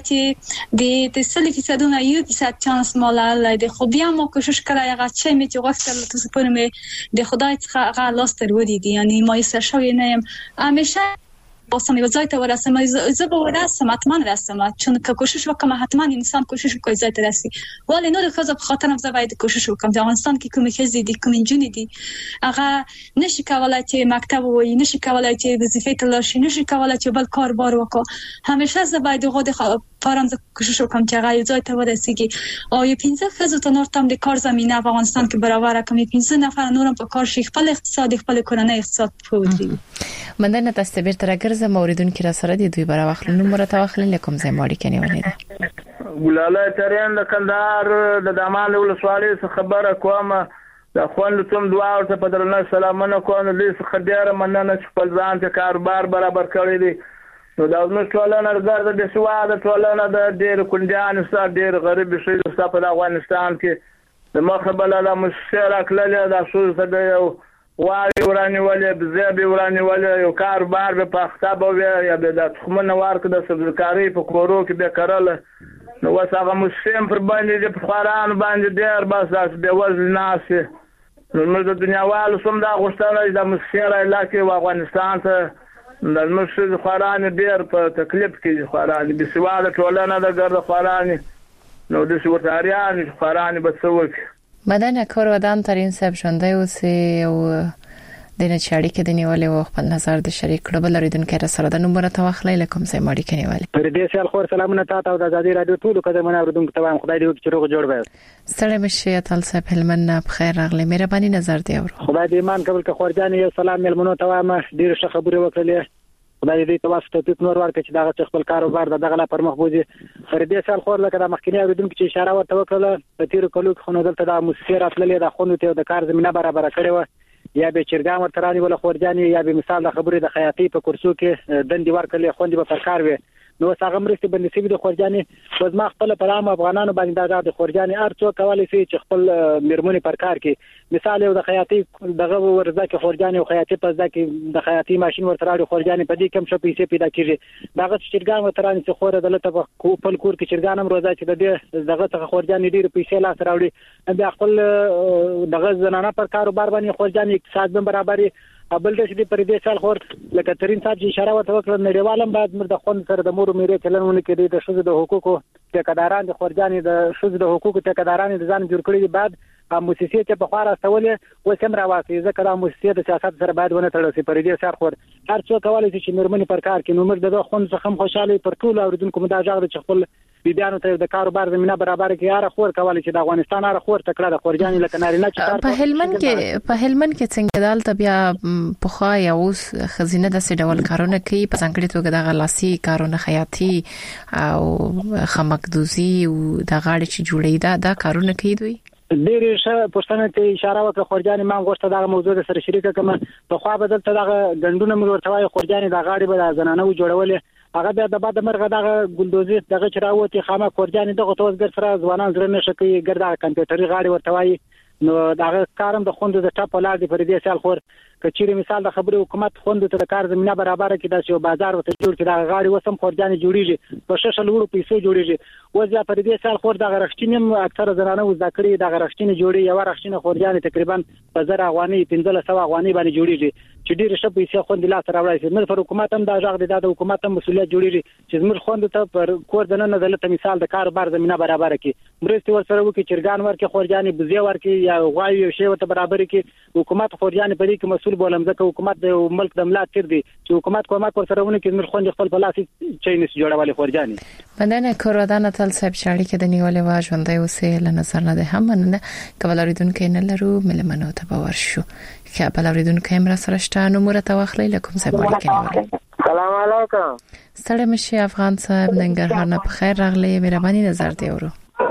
چې د 100% نه یو فیصد چانس ماله د خو بیا ما کوشش کړای هغه چې می چې وخت تاسو په مې د خدای څخه هغه لاس تر ودی دي یعنی ما یې سره شوی نه يم همیشه باسم یو ځای ته ورسم زه به ورسم حتما رسم چون که کوشش وکم حتما انسان کوشش وکړي ځای ته راسي ولی نو د خزه په خاطر زه باید کوشش وکم د افغانستان کې کوم خزې دي کوم جون دي هغه نشي کولای چې مکتب وای نشي کولای چې وظیفه ته لاشي نشي کولای چې بل کار بار وکړي همیشه زه باید غوډه پارم زه کوشش وکم چې هغه ځای ته ورسیږي او یو 15 خزه ته نور تم د کار زمينه په افغانستان کې برابر کم 15 نفر نورم په کار شي خپل اقتصاد خپل کورنۍ اقتصاد پودري مننه تاسو به تر ګرځه موریدونکو را سره دي دوی برا واخلنو مرته واخلن لکم زې ماړی کني ونی ده ګلاله ترين د کندهار د دامان ولسوالۍ څخه خبره کوم د خوند تم دعا او ته پدرنه سلامونه کوم د دې څخه ډیر مننه چې خپل ځان ته کاروبار برابر کړی دي نو دا نو ټولنه ګرځي د سواده ټولنه د ډیر کونډیان سره ډیر غریب شي په افغانستان کې د مخه بل د مشر اکلل د اساس د یو وای ورانی ولې بزابي ورانی ولې یو کاروبار به په خطاب او یا د تخمنه ورک د سبزکاری په کورو کې به کړل نو وسغه مسلم پر باندې د خوران باندې ډیر بس داس به وزن ناس نو د دنیا والو سم دا غوښتنه د مسیر علاقې و افغانستان ته د مسیر خوران ډیر په تکلیف کې خوران به سواده ټولنه د ګرځ خوران نو د شورتاریان خوران به څوک مدن کار ودان ترین سب شنده اوسی و د نچاړي کې د نیولې او خپل نظر د شریک کړه بل ریدونکو سره د نمبر تواخلې لکم سي ماړي کې نیولې پر دې سال خور سلامونه تاسو او د ازادي رادیو ټول قدمونه اوردونکو ته خدای دې وکړي چې روغ جوړ وي. ستړي مشه تل صاحب هلمند بخیر راغله مهرباني نظر دی اور خدای دې ایمان قبول کړي. خورجان یو سلام ملمنو ته ما ډیر ښه خبرې وکړلې. خدای دې تاسو ته توفیق نور ورکړي چې دا خپل کاروبار دغه لا پر مخ بوزي. پر دې سال خور لکه د مخکینی اوریدونکو چې اشاره ورته وکړه په تیر کلو کې خو دلته د موسسې راتللې د خوندو ته د کار زمينه برابر کړې و یا به چرګان ورته راني ولا خورجان یا به مثال د خبرې د خیاطي په کورسو کې دندې ورکړلې خوندې به پر کار وي نو څنګه مرستې باندې سیمه د خورجاني خو ما خپل په عام افغانانو باندې د خورجاني ارڅو کولای شي چې خپل مرمنې پر کار کې مثال یو د خیاطي دغه ورزه کې خورجاني او خیاطي په ځکه د خیاطي ماشين ورته راړي خورجاني په دې کم شو پیسې پیدا کیږي دغه چرګان ورته راني چې خوره دلته په خپل کور کې چرګان هم روزه چې دغه څخه خورجاني ډیر پیسې لاس راوړي بیا خپل دغه زنانه پر کاروبار باندې خورجاني اقتصاد هم برابري بل د پر دې سال خور لکه ترين صاحب چې اشاره وکړه نړیوالم بعد مرده خوند سره د مور میره چلنونه کې د شوزو د حقوقو ټیکداران د خورجاني د شوزو د حقوقو ټیکداران د ځان جوړ کړی بعد موسسې ته په خار استولې و سم راواسي ځکه د موسسې د سیاست سره باید ونه تړل شي. پر دې سال خور هر څوک کولای شي چې مرمنې پر کار کې نو مرده د خوند څخه خوشاله پر ټول اوریدونکو مداجغه د خپل بیبيانو ته د کاروبار زمينه برابر کې یاره خور کولای چې د افغانستان اره خور تکړه د خورجاني لکه نارینه چې په هلمند کې څنګه دالته بیا په خا یا اوس خزینه د سډول کارونه کوي په څنګه توګه د غلاسي کارونه خیاطي او خمکدوزي او د غاړي چې جوړې دا کارونه کوي دوی ډېر ښه پښتنه ته اشاره وکړه. خورجاني ما غوښته دا موضوع سره شریکه کوم په خوا بدل ته دا غندونه موږ ورته وایي خورجاني دا غاړي به زنانه جوړولې هغه بیا د بعد مرغه دغه ګلدوزي دغه چراوتي خامه خورجاني دغه توسګر سره ځوانان زړه نشه کوي ګرځا کمپیوټري غاړي ورته وایي نو دغه کارم د خوند د ټاپ ولر دی پر دې سال خور کچېری مثال د خبرې حکومت خوند ته د کار زمينه برابر کړي د یو بازار وته جوړ کړي د غاړي وسم خورجاني جوړیږي په شش لوړو پیسو جوړیږي وځه پر دې سال خور د غرښتینم اکثر زنانه وځکړي د غرښتینې جوړي یو غرښتینه خورجاني تقریبا په 1000 افغاني 1500 افغاني باندې جوړیږي چې ډیر ښه پیسې خوند لا سره راوړي نو پر حکومت هم دا ځاګ دی د حکومت هم مسولیت جوړیږي چې زموږ خوند ته پر کور دنه دلته مثال د کاروبار زمينه برابر کړي مرستي ور سره وکړي چرګان ورکړي خورجاني بزي ورکړي یا غوايي شی ورته برابر کړي حکومت خورجاني په دې کې مسول بولم ځکه حکومت د ملک د ملت تر دي چې حکومت کومک ور سره ونه کې زموږ خوند خپل پلاسي چینس جوړولې خورجاني مننه کورودان تل صاحب شاړي کې د نیولې واژوندې اوسه ل نظر نه ده هم مننه کولریدونکو نه لرو ملمنو ته باور شو که بلوریدونکو هم را سره شته نمبر تواخلې لکم صاحب ولیکنه. سلام علیکم. ستړي مشه افغان صاحب ننګرهار نه بخیر راغلی مهرباني نظر دی اورو.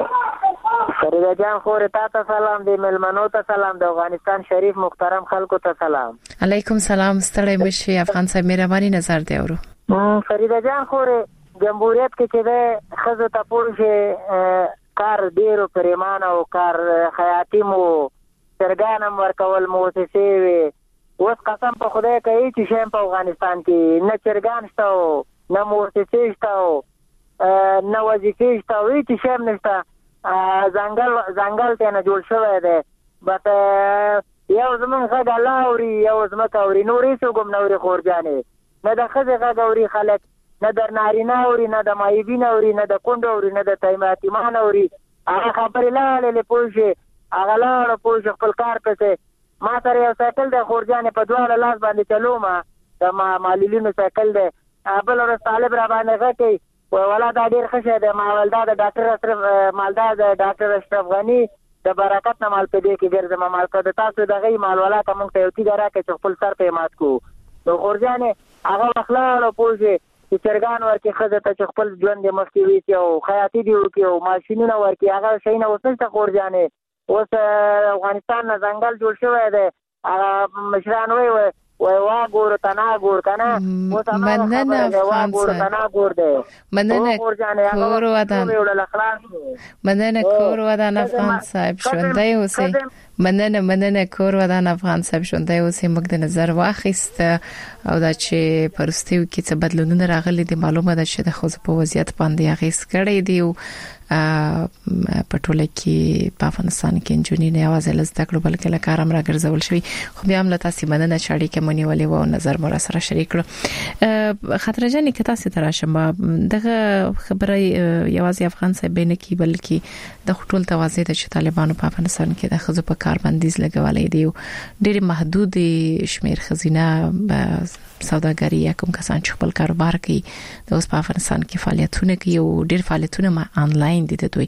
فريده جان خور ته سلام دی ملمنو ته سلام د افغانستان شریف محترم خلکو ته سلام. علیکم سلام ستړي مشه افغان صاحب مهرباني نظر دی اورو. فريده جان خور جمهوریت کې چې ده خزو ته پوره کار ډیرو پریمان او کار خیاطی مو چرګانم ورکول موسسې وي اوس قسم په خدای کوي چې شیم په افغانستان کې نه چرګان شته نه موسسې شته نه وظیفې شته وي چې شیم نشته ځنګل ته نه جوړ شوی دی بس یو زمون غږ الله اوري یو زمکه اوري نورې څوک نه اوري خورجانې نه د ښځې غږ اوري خلک نه د نارینه اوري نه د مایبین اوري نه د کونډو اوري نه د یتیمان اوري هغه خبرې لاړې پوه شي هغه لاړه پوه خپل کار پسې ما سره یو سایکل د خورجانې په دواړه لاس باندې چلوم د معلولینو سایکل دی بل ورځ طالب را باندې غټي ولا دا ډېر ښه شی دی ما ویل دا د ډاکټر اشرف غني د برکت نه مال په دې کې ګرځم مال که د تاسو دغه مال ولا که موږ ته یو تیږه راکړي چې خپل سر پې مات کړو نو خورجانې هغه وخت لاړه پوه شي چې چرګان ورکړي ښځه ته چې خپل ژوند یې مخکې ویسي او خیاطي دې وکړي او ماشینونه ورکړي هغه شیونه اوس نشته خورجانې اوس افغانستان نه ځنګل جوړ شوی دی هغه مشران وایي وا ګور تنا ګور کنه مننه افغان صاحب مننه کور ودان مننه کور ودان افغان صاحب ژوندۍ اوسئ مننه کور ودان افغان صاحب ژوندۍ اوسئ موږ د نظر واخیست او دا چې پرستیو کې څه بدلونونه راغلي دي معلومه ده چې د خوځ په وضعیت باندې اغیز کړی دی او په ټوله کې په افغانستان کې انجونی نه आवाज لز تکړه بلکې لکارم را ګرځول شوی خو بیا هم له تاسو مننه شاړي کې مونیولې و نظر مو سره شریک کړو. خاطر جان کې تاسو تراشم دغه خبره یوازې افغان صاحب نه کی بلکې د ټول توازن د طالبانو په افغانستان کې د خزو په کار بندیز لګولې دی ډېر محدود شمیر خزینه سوداګري یا کوم کسان چې خپل کاروبار کوي د اوس په افغانستان کې فعالیتونه کوي او ډېر فعالیتونه آنلاین دي دوی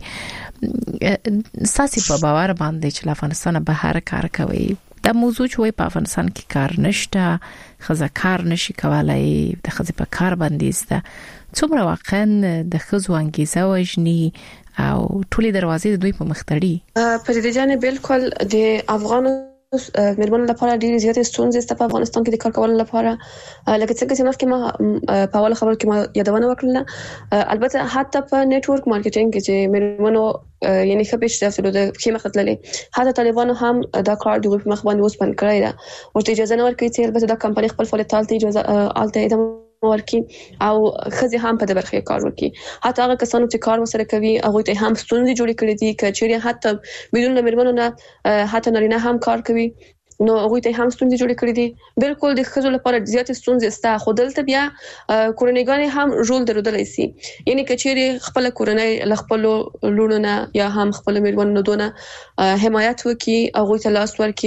ساسي په باور باندې چې افغانستان بهر کار کوي دا موضوع چې په افغانستان کې کار نشته خزه کار نشي کولای د خزه په کار بندیز ده څومره واقعا د خزو انګیزه وژني او ټولې دروازې دوی په مختړي په دې ځانه بالکل د افغان مېرمنو لپاره ډېر زیاتې ستونزې ست په افغانستان کې د کار کولو لپاره لکه څنګه چې مخکې ما په اول خبر کې ما یادونه وکړه البته حتی په نتورک مارکیټینګ کې چې مېرمنو یعنی خبرې شته د خیمه خدلې حتی طالبانو هم دا کار د مخ باندې وسپن کړی دا ورته اجازه نه ورکړي چې البته دا کمپنۍ خپل فعالیت اجازه آلته ورکی او خزي هم په دې برخه کار وکړي حتی هغه کسانو چې کار وسره کوي هغه ته هم ستونزې جوړې کړې دي چې حتی بدون مېرمنو نه حتی نارینه هم کار کوي نو هغه ته هم ستونزې جوړې کړې دي بالکل د خزو لپاره زیات ستونزې ستا خودلته بیا کورنیګان هم رول درلودلی سي یعنی کچېری خپل کورنۍ لخپل لونونه یا هم خپل مېرمنو دونه حمایت وکي هغه ته لاس ورکي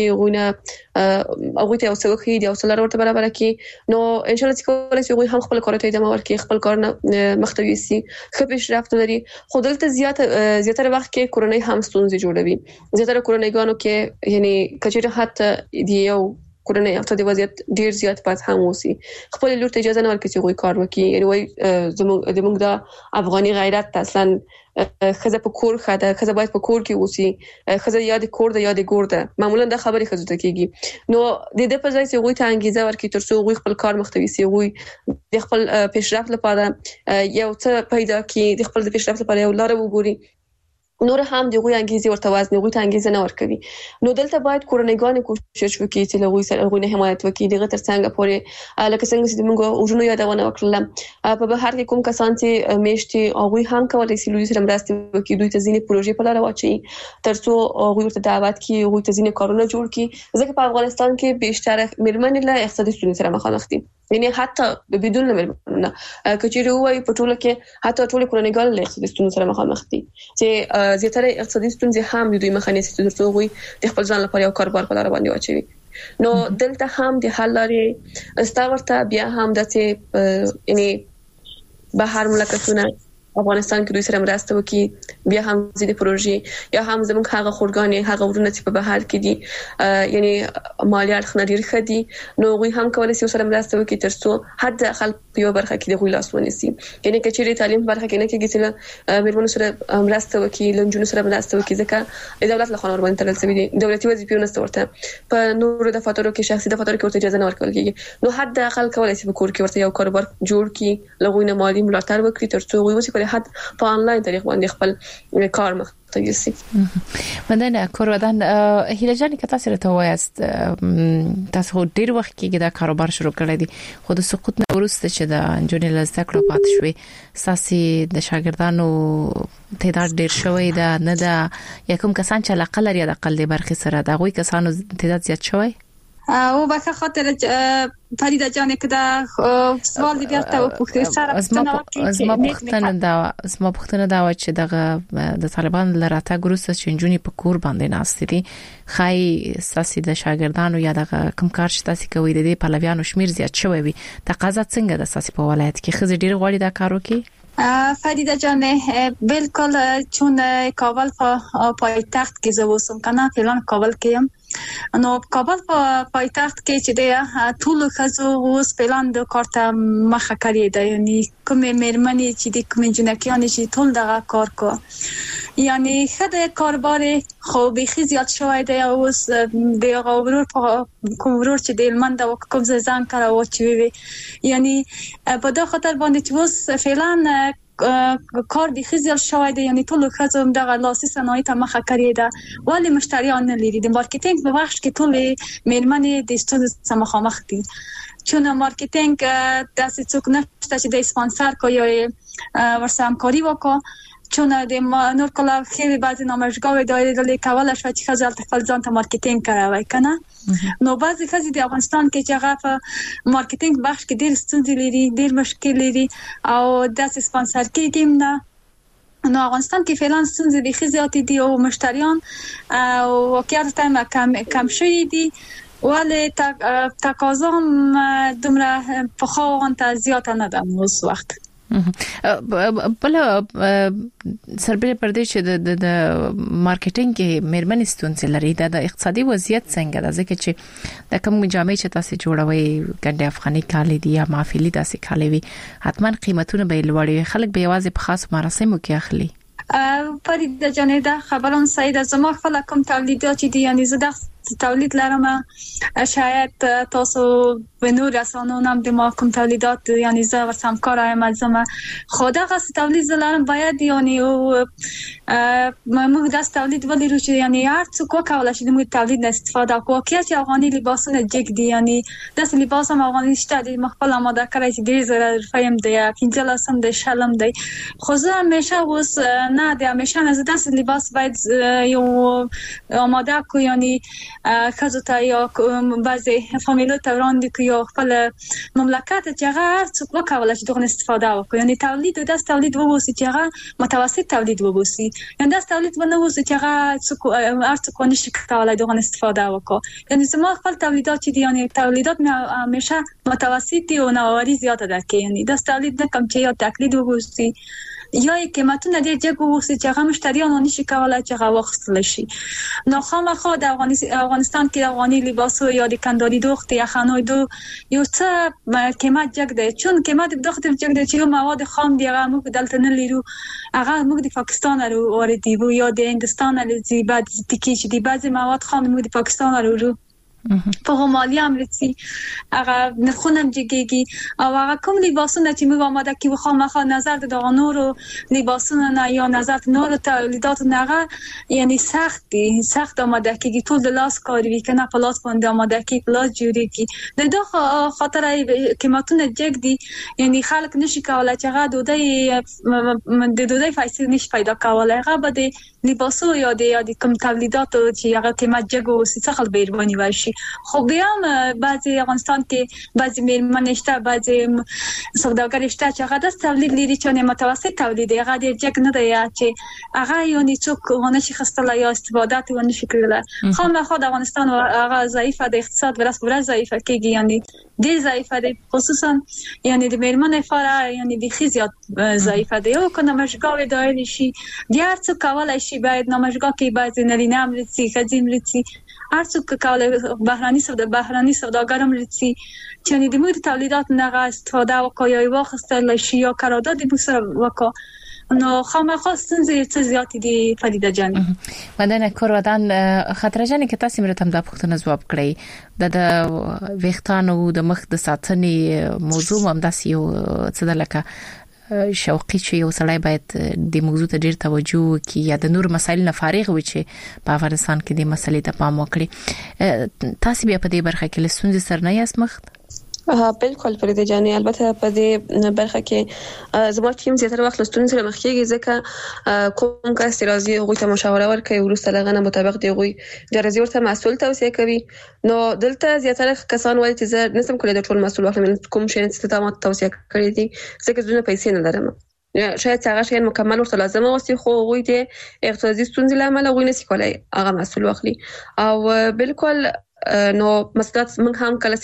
هغه ته اوسوخي دی اوسلار ورته برابر کی نو ان شاء الله چې کولای شي هغه هم خپل کار ته ادامه ورکړي خپل کار مختوي سي خپل شرافت لري خودلته زیاتره وخت کې کورنۍ هم ستونزې جوړوي زیاتره کورنیګانو کې یعنی کچېری حتی دی یو کورنۍ افته د وضعیت ډیر زیات پات هم وسی خپل لور ته اجازه نه ورکړي چې غوي کار وکړي یعنی وای زموږ د افغاني غیرت اصلا خزه په کور خاطر خزه باید په کور کې اوسي خزه یاد کور ده یاد ګور ده معمولا د خبرې خزه ته کیږي نو د دې په ځای چې غوي ته انګیزه ورکړي ترڅو غوي خپل کار مختوي سي غوي د خپل پیشرفت لپاره یو څه پیدا کړي د خپل پیشرفت لپاره یو لار وګوري نور هم دغه انګیزه ورته وازن غوي ته انګیزه نه ورکوي نو دلته باید کورنیګان کوشش وکړي چې له غوي سره غوي حمایت وکړي دغه ترڅنګ پورې لکه څنګه چې موږ ورونو یادونه وکړه په بهر کې کوم کسان چې میشتي غوي هم کولای شي لوی سره مرسته وکړي دوی ته ځینې پروژې په لار واچي ترڅو غوي ورته دعوت کړي غوي ته ځینې کارونه جوړ کړي ځکه په افغانستان کې بیشتر مېرمنې له اقتصادي ستونزو سره مخامخ دي یعنی حتی بدون مېرمنو کچېرې وای په ټوله کې حتی ټول کورنیګان له اقتصادي ستونزو سره مخامخ دي چې زیاتره اقتصادي ستونزې هم دوی مخه نیسي ترڅو غوي د خپل ځان لپاره یو کاروبار په لار باندې واچوي نو دلته هم د حل لري استاورته بیا هم د یعنی بهر مملکتونه افغانستان کې دوی سره مرسته وکړي بیا هم ځینې پروژې یا هم زموږ هغه خورګانې هغه ورونه چې په بهر کې دي یعنی مالی اړخ نه ډیر خدي نو غوي هم کولای شي سره مرسته وکړي ترڅو حد اقل په یو برخه کې د غوي لاس ونیسي یعنی کچېری تعلیم برخه کې نه کېږي چې مېرمنو سره مرسته وکړي لنجونو سره مرسته وکړي ځکه د دولت له خوا باندې تړل شوی دي دولتي وظیفې نشته ورته په نورو دفاترو کې شخصي دفاترو کې ورته اجازه نه ورکول کېږي نو حد اقل کولای شي په کور کې ورته یو کاروبار جوړ کړي لغوي نه مالی ملاتړ وکړي ترڅو غوي وسی په حد په آنلاین طریق باندې خپل کار مختوي سي مندنه کور ودان هیله جان که تاسو ته وایست تاسو ډیر وخت کې دا کاروبار شروع کړی دی خو د سقوط نه ورسته چې د انجونې لزده کړو پات شوي ساسي د شاګردانو تعداد ډیر شوی دا نه دا یا کوم کسان چې علاقه لري د اقل برخه سره دا غوي کسانو تعداد زیات شوی او به خاطر فریده جان که دا سوال دی بیرته وپوښتې سره زما پوښتنه دا و چې دغه د طالبان لراته ګروسه چې انجونی په کور باندې ناست دي خای ساسي د شاګردانو یا دغه کوم کار چې تاسو کوي د دې پلویانو شمیر زیات شوی وي تقاضا څنګه د ساسي په ولایت کې خزه ډیر غوړي دا کار وکړي فریده جان بالکل چون کابل پایتخت کې زوسم کنه فعلا کابل کې نو کابل پایتخت کې چې د ټول خزو اوس فعلا د کارت مخه کړی دی یعنی کوم مېرمنې چې د کوم جنکیان چې ټول دغه کار کو یعنی خدای کاربار خو به زیات شوی دی اوس د غوړور کومور چې د المند او کوم ځان کړه او چې وی یعنی په دا خاطر باندې چې اوس فعلا کار د خزل شوی دی یعنی ټول خزم دغه لاسي صنایع ته مخه کړی ده ولی مشتریان نه لري د مارکیټینګ په وخت کې ټول مېرمنې د ستونزې سره مخامخ دي چون مارکیټینګ داسې څوک نشته چې د اسپانسر کوي ورسره همکاري وکړي چون د نور کله خېل بعضی نمایشگاه دایره کول شو چې خزل خپل ځان ته مارکیټینګ کوي کنه نو بعضی خزي د افغانستان کې چې هغه په مارکیټینګ بخش کې ډېر ستونزې لري ډېر مشکل لري او د سپانسر کېږي نه نو افغانستان کې فعلا ستونزې د خزيات دي او مشتریان او واقعیت هم کم شوي دي ولی تقاضا هم دومره پخوان تا زیاده نه ده اوس وخت بل سربېره پردیش د مارکیټینګ کې مېرمنې ستونزې لري د اقتصادي وضعیت څنګه ده ځکه چې د کوم جامې چې تاسو جوړوي ګنډه افغاني کالي دي یا محفلي داسې کالي وي حتمان قیمتونه به لوړ وي خلک به یوازې په خاص مراسمو کې اخلي فرید جانې دا خبرون سعید زما خپل کوم تولیدات دي یعنی زه تولید لرم شاید تاسو به نور رسانون هم ما کوم تولیدات یعنی زه ورسم کار ام خود هغه تولید لرم باید یعنی او موږ داس تولید ولی رو یعنی هر څوک کولای شي د تولید استفاده کوي چې افغاني لباسونه جګ دي یعنی داس لباس هم افغاني شته دي مخبل آماده کړی چې ډیر زره فهم دی 15 سم دی شلم دی خو زه همیشه اوس نه دی همیشه نه داس لباس باید یو آماده کو یعنی خزوتا یا بعضی فامیلو توران دي یا خپل مملکت چې هغه څوک وکولای شي دغه استفاده وکړي یعنی تولید داس تولید ووسی چې هغه متوسط تولید ووسی یعنی داس تولید ونه ووسی چې هغه څوک نشي کولای دغه استفاده وکړي یعنی زما خپل تولیدات دي یعنی تولیدات مې همیشه متوسط دي او نواری زیاته ده کې یعنی داس تولید نه کم چې یا تقلید ووسی یا قیمتونه ډېر جګ ووسی چې هغه مشتریان نشي کولای چې هغه واخیستل شي نو خامخا د افغانستان کې افغاني لباس یا د کنداري دوخت یا خنوي دو یو څه قیمت جګ دی چون قیمت دوخت جګ دی چې مواد خام دی هغه موږ دلته نه لرو هغه موږ د پاکستان واردی وو یا د هندستان لزی بعد تکي چې د بعضي مواد خام موږ د پاکستان ورو په مالی هم رسي هغه نخونم جګيږي او هغه کوم لباسونه چې موږ آماده کیو خامخا نظر د نورو لباسونه نه یا نظر د نورو تولیدات نه هغه یعنی سخت آماده کیږي ټول د لاس کار وی کنه په لاس باندې آماده کی په لاس جوړیږي د دوه خاطر قیمتونه جګ دي یعنی خلک نشي کولای چې هغه د دوی پیسې نشي پیدا کولای هغه به لباسو یا د کوم تولیدات چې هغه قیمت جګ او څخه بیرونی واشي خو بیا بعضی افغانستان کې بعضی مېرمنې شته بعضی سوداګر شته چې هغه د تولید لري چې متوسط تولید هغه د جګ نه دی چې هغه یو څوک ونه شي خستله یا استفاده ونه شي کړل خامخا د افغانستان هغه ضعیفه د اقتصاد ورځ ضعیفه کېږي یعنی ډېر ضعیفه دی خصوصا یعنی د مېرمنې لپاره یعنی د خزيات ضعیفه دی او کنه مشګاوي دایلی شي د هر څه کولای شي باید نمشګا کې باید نرینه امرتي خزیم لري هر څوک کولای بهراني سوداګر هم لري چې د موږ تولیدات نه استفاده وکړي یا واخستل شي یا قرارداد د سره وکړي نو خامخا ستونزې څه زیات دي فریده جان مدن کوردان خاطر جان کې تاسو مرته هم د پوښتنه جواب کړی د وختانو د مخ د ساتنې موضوع هم داسې یو څه د لکه شوقي چې یو سړی باید د موضوع ته ډیر توجه وکړي یا د نور مسایل نه فارغ وي چې په افغانستان کې د مسلې ته پام وکړي تاسو بیا په دې برخه کې لسونځ سر نه یاست مخ بالکل فريده جاني البته په دې برخه کې زموږ ټیم زیاتره وخت لستون سره مخ کېږي ځکه کوم کس راځي هغه ته مشوره ورکوي ورسته لغنه مطابق دی هغه د راځي ورته مسؤل توصيه کوي نو دلته زیاتره کسان وایي چې زه نسم کولای د ټول مسؤل واخلم کوم شي چې تاسو توصيه کړی دي ځکه زونه پیسې نه لرم شاید هغه شی مکمل ورته لازم اوسي خو وي د اقتصادي ستونزې لامل غوښنه نسی کولای هغه مسؤل واخلي او بالکل نو مسلات موږ هم کله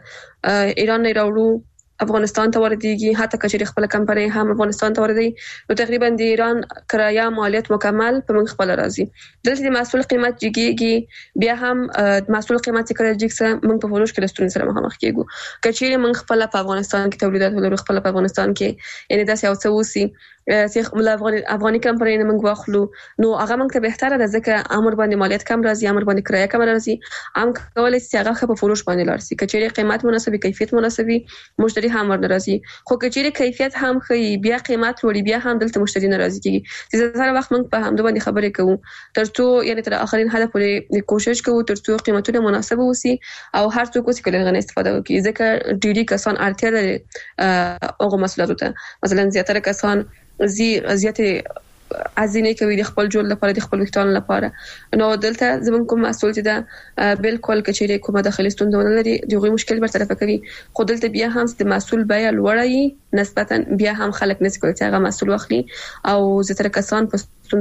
سه ایران نه راوړو افغانستان ته وردیږي حتی کچې خپل کمپنۍ هم افغانستان ته وردی نو تقریبا د ایران کرایه مالیات مکمل په موږ خپل راځي دلته د مسؤل قیمت جګیږي بیا هم مسؤل قیمت کړه جګسه موږ په فروش کې لستون سره مخامخ کیږو کچې موږ خپل په افغانستان کې تولیدات ولرو خپل په افغانستان کې یعنی داسې او څه وسی چې افغاني کمپنۍ نه موږ واخلو نو هغه موږ ته بهتره ده ځکه امر باندې مالیات کم راځي امر باندې کرایه کم راځي ام کولای شي هغه په فروش باندې لارسي کچې قیمت مناسبه کیفیت مناسبه مشتری هم ورناراضي خو کچې کیفیت هم خي بیا قیمت لوړي بیا هم دلته مشتری ناراضي کیږي چې زړه وخت موږ په همدو باندې خبرې کوو ترڅو یعنی تر اخرین حد پورې کوشش کوو ترڅو قیمتونه مناسب وسی او هر څوک چې کله غنې استفاده وکړي ځکه ډېری کسان اړتیا لري هغه مسلو ته مثلا زیاتره کسان زیاتې ازینه کوي د خپل جوړ لپاره د خپل وختان لپاره. نو دلته زمون کوم مسول چې دا بالکل کچېره کومه داخلي ستوندونه لري دغه مشکل برطرف کوي. خو دلته بیا هم د مسول بیا لوړی نسبتا بیا هم خلک نس کوي چې هغه مسول واخلي او زتر کسان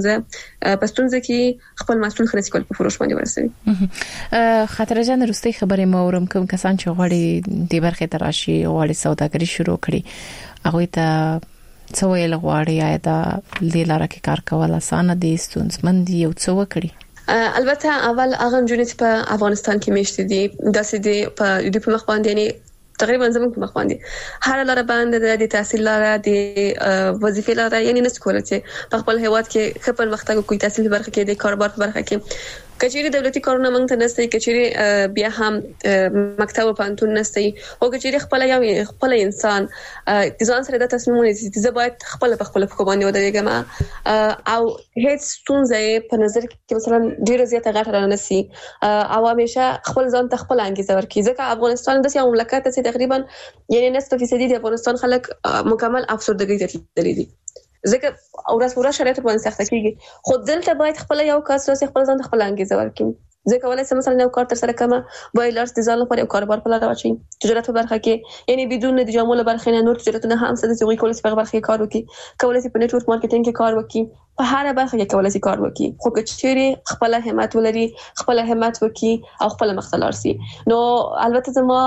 پستونځه کې خپل مسول خرڅ کول په فروش باندې ورسوي. خاطر جان رستي خبرې مورم کوم کسان چې غواړي د برخه تراشي غواړي سوداګري شروع کړي هغه ته څو ویل غواړي یا دا د لاره کې کار کول اسانه دي ستونزمن دي او څو وکړي. البته اول هغه جونیت په افغانستان کې میشته دي داسې دي په دې په مخ باندې نه تقریبا زموږ په مخ باندې هر لاره باندې د تحصیل لاره د وظیفې لاره یعنی نس کوله چې په خپل هیواد کې خپل مختګ کوي تحصیل برخه کې د کاروبار په برخه کې کچېری دولتي کارونه مونږ ته نستي کچېری بیا هم مکتب او پانتون نستي او کچېری خپل انسان ځان سره د تصمیمونه چې باید خپل په باندې ودرېږم او هیڅ ستونزه په نظر کې مثلا ډیره زیاته غټه نه نسی او همیشه خپل ځان ته خپل انګیزه ورکړي ځکه افغانستان د سیمه مملکت ته تقریبا یعنی 90% د افغانستان خلک مکمل افسردګي ته تللي دي ځکه اورس پورا شرایط باندې سخت کیږي. خو دلته باید خپل یو کس راځي خپل ځان خپل انګیزه ورکړي ځکه ولای مثلا یو کار تر سره کومه وایلرز د ځان لپاره یو کاروبار په لاره واچي تجارت په برخه کې یعنی بدون د جامو برخه نه نور تجارتونه هم څه د سوي کولای په برخه کې کار وکړي کولای په نتورک مارکیټینګ کې کار وکړي په هر برخه کې کولای کار وکړي خو کچېری خپل همت ولري خپل همت وکړي او خپل مختلار سي. نو البته زما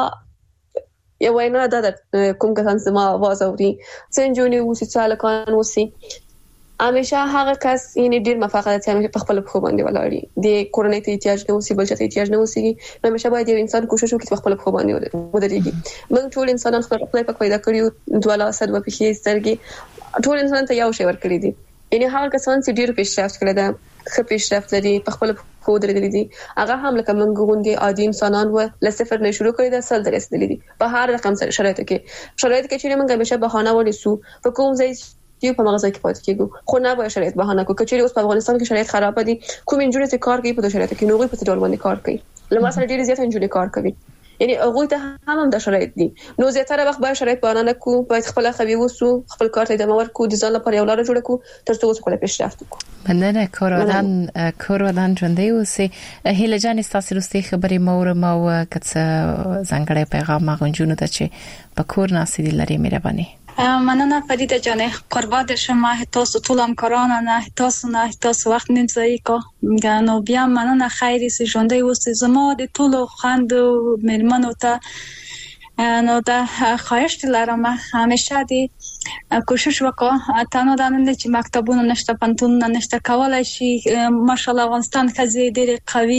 یو وینا ده کوم کسان زما आवाज اوري څنګه وسی چالکان وسی همیشه هغه کس یعنی ډیر مفاقات همیشه په خپل خو باندې ولاړی د کورنۍ ته احتیاج نه وسی بل څه احتیاج نه وسی همیشه باید یو انسان کوشش وکړي په خپل خو باندې ودرېږي. موږ ټول انسانان خپل په پیدا کړیو دواله صد و په سترګې ټول انسان ته یو شی ورکړي دي یعنی هغه کسان چې ډیر پیشرفت کړي ده خو پیشرفت لري په خپل خو درېدلې دي هغه هم لکه موږ غونډې عادي انسانان و لصفر نه شروع کړی دا سل درېدلې دي په هر رقم شرایط کې چې موږ همیشه بهانه ونیسو په کوم ځای چې په مغازه کې پاتې کېږو خو نه به شرایط بهانه کو کچېری اوس په افغانستان کې شرایط خراب دي کوم انجوړي چې کار کوي په شرایط کې نوغي په ډول باندې کار کوي لمر سره ډېر زیات انجوړي کار کوي یعنی هغه ته هم د شرایط دي نو زیاتره وخت به شرایط بهانه نه کو باید خپل خوي وسو خپل کار ته د مور کو د ځان لپاره یو لار جوړ کو تر څو څه کوله پیشرفت کو. مننه کورودان ژوندۍ اوسې هیله جان تاسو رسته خبرې مورم او کڅ ځانګړی پیغام غونجونو ته چې په کور ناسې دي لري مهرباني. مننه فریده جان قربان شما تاسو ټول همکاران نه تاسو وخت نمځي کو نو بیا مننه خیری سي ژوندۍ اوسې زما د ټول خوند ملمنو ته نو دا خواهش لرم همیشه دی کوشش وکړه تنو دانه چې مکتبونه نشته پنتون نشته کولای شي ماشاءالله افغانستان خزي ډېر قوي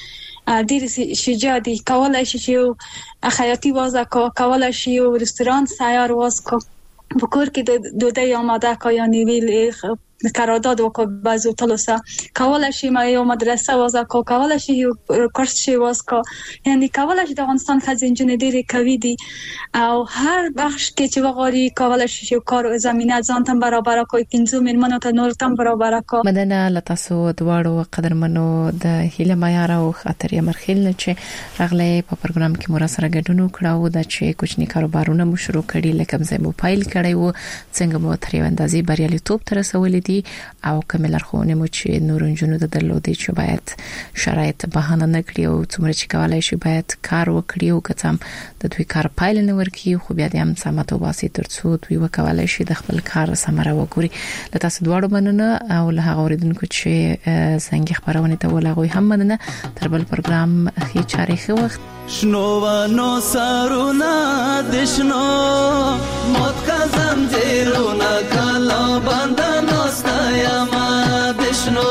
ډېر شجاع دي کولای شي چې خیاطي وازه کولای شي او رستوران سیار واز کو بکور کې د دوی آماده کا یا نیویل قرارداد وکړ بعضو تلوسه کولای شي ما یو مدرسه وازه کولای شي یو کورس شي واز کو یعنی کولای شي د افغانستان خزینجونه ډېر کوي دي او هر بخش کې چې وغوري کولای شي یو کار زمينه ځان ته برابر کوي پنځو ملمنو ته نور تم برابر کو. مدنه لتاسو دواړو قدرمنو د هیله معیار او خاطر مرخیل نه چې اغلی په پروګرام کې مور سره ګډون وکړو د چې کوچنی کاروبارونه مو شروع کړي لکه زمو موبایل کړي وو څنګه مو تر اندازې بریالیتوب تر رسولې دي او کوم لارښوونې مو چې نورنجونو د درلودي چې باید شرایط بهانه نه کړی او څومره چې کولای شي باید کار وکړي او کتم د دوی کار پایل نه ورکړي خو بیا د هم سماتو واسي ترڅو دوی وکولای شي د خپل کار سمره وګوري. لته تاسو دواړو مننه او له هغه اوریدونکو چې څنګه خبرونه ته ولغوي هم مننه تر بل پروګرام اخی چاري وخت شنوانو سارونا دشنو موت کا زنجیرونا کلا بندنو ستایما دشنو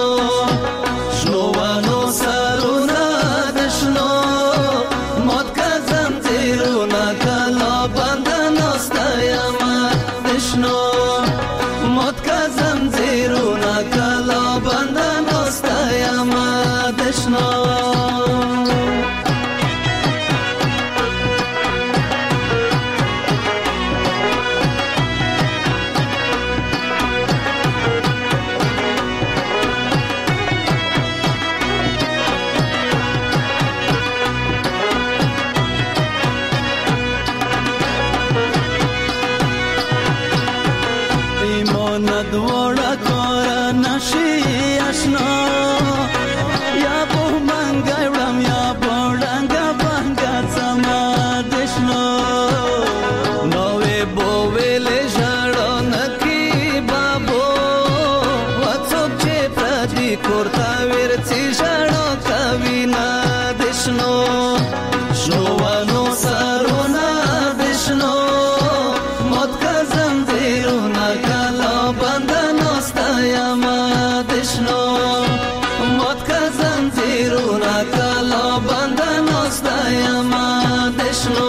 شنوانو سارونا دشنو موت کا زنجیرونا کلا بندنو ستایما دشنو موت کا زنجیرونا کلا بندنو ستایما دشنو. دوړه کورنا دشنو یا بو منگایم یا بورنگا بانگا سما دشنو نوې بوویل ژړو نکی بابو وڅوک چې پردي کورتا ورڅي ژړو کوي نه دشنو شنو سرونه دشنو مت کزم دیرونه کلا بندنو ستایما دشنو مت کزم دیرونه کلا بندنو ستایما دشنو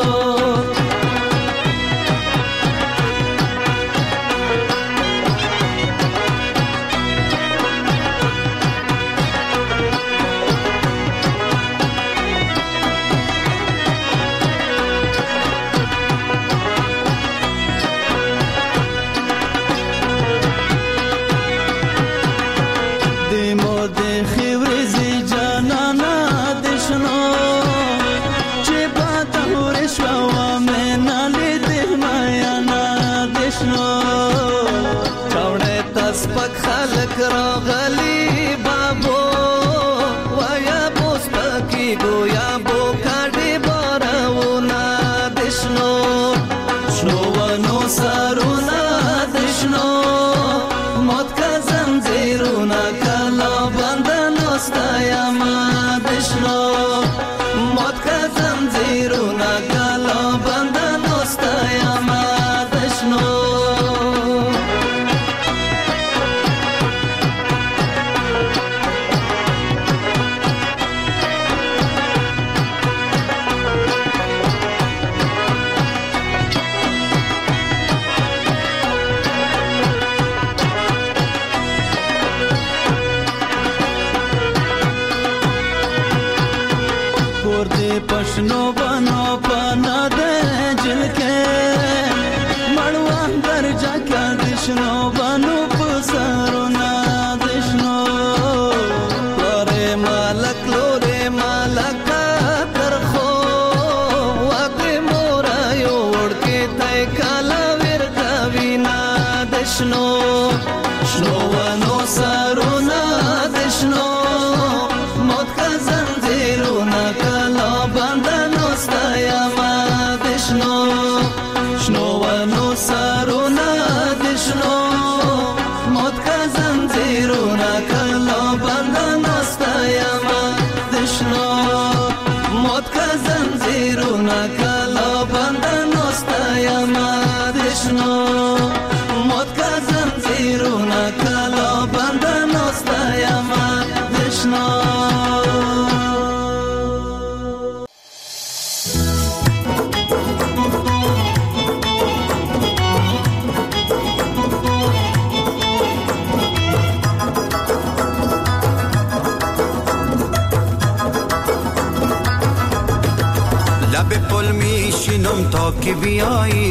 سپک خلق راغلی بابو ویا بوس پکی گویا بو کاډي بارونه دشنو شنو ونو سرونه دشنو مت کزم زیرونه کلا بندنو ستایما دشنو مت کزم زیرونه کلا بندنو ستایما دشنو پښنو بنو پنا د جلکه مړوان درجا کا دشنو بنو پسرونه دشنو لورې مالک لورې مالک ترخو واګې مورا یو ورکه تای کالا ور کوینا دشنو شنو ونو سرونه دشنو مت کزم زیرونه کلا بندنو ستایما دشنو شنو ونو سرونه دشنو مت کزم زیرونه کلا بندنو ستایما دشنو مت کزم زیرونه کلا بندنو ستایما دشنو مت کزم زیرونه کلا بندنو ستایما دشنو لب پل میشینم تا که بیایی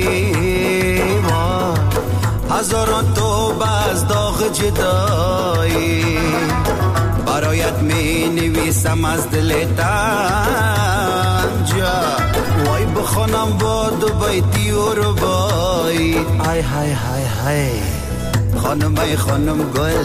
هزاران توبه از داغ جدایی برایت می نویسم از دل تنجا وای بخونم با دو بیتی و ربایی های های های های خانم ای خانم گل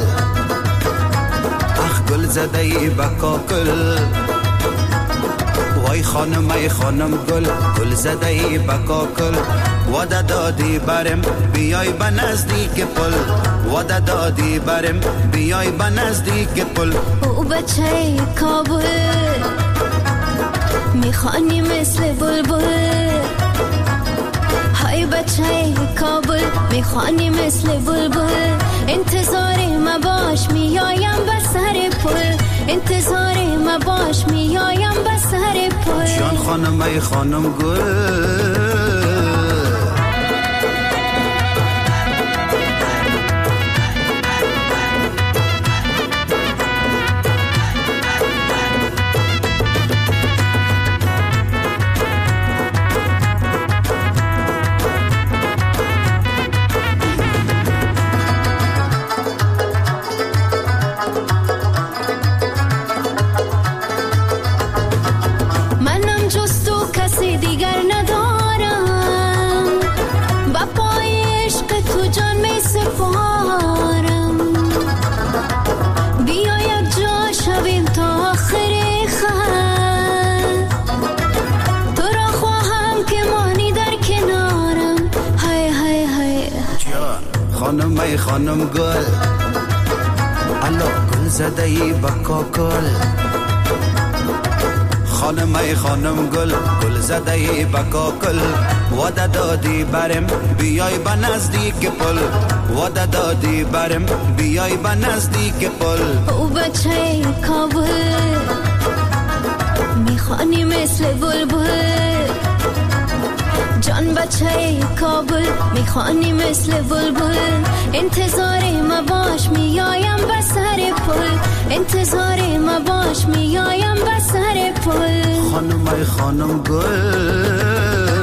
اخ گل زده ای بکاکل وای خانم ای خانم گل گل زده ای بکاکل وعده دادی برم بیای به نزدیک پل وعده دادی برم بیای به نزدیک پل او بچه کابل میخوانی مثل بلبل های بچه کابل میخوانی مثل بلبل انتظار ما باش میایم به سر پل انتظار ما باش میایم به سر پل جان خانم ای خانم گل خانم گل الله گل زده بکاکل خانم گل زده بکاکل وعده دادی برم بیای با نزدیک پل وعده دادی برم بیای با نزدیک پل او بچه کابل میخوانی مثل بلبل جان بچه کابل میخوانی مثل بلبل انتظار ما باش میایم به سر پل انتظار ما باش میایم به سر پل خانم گل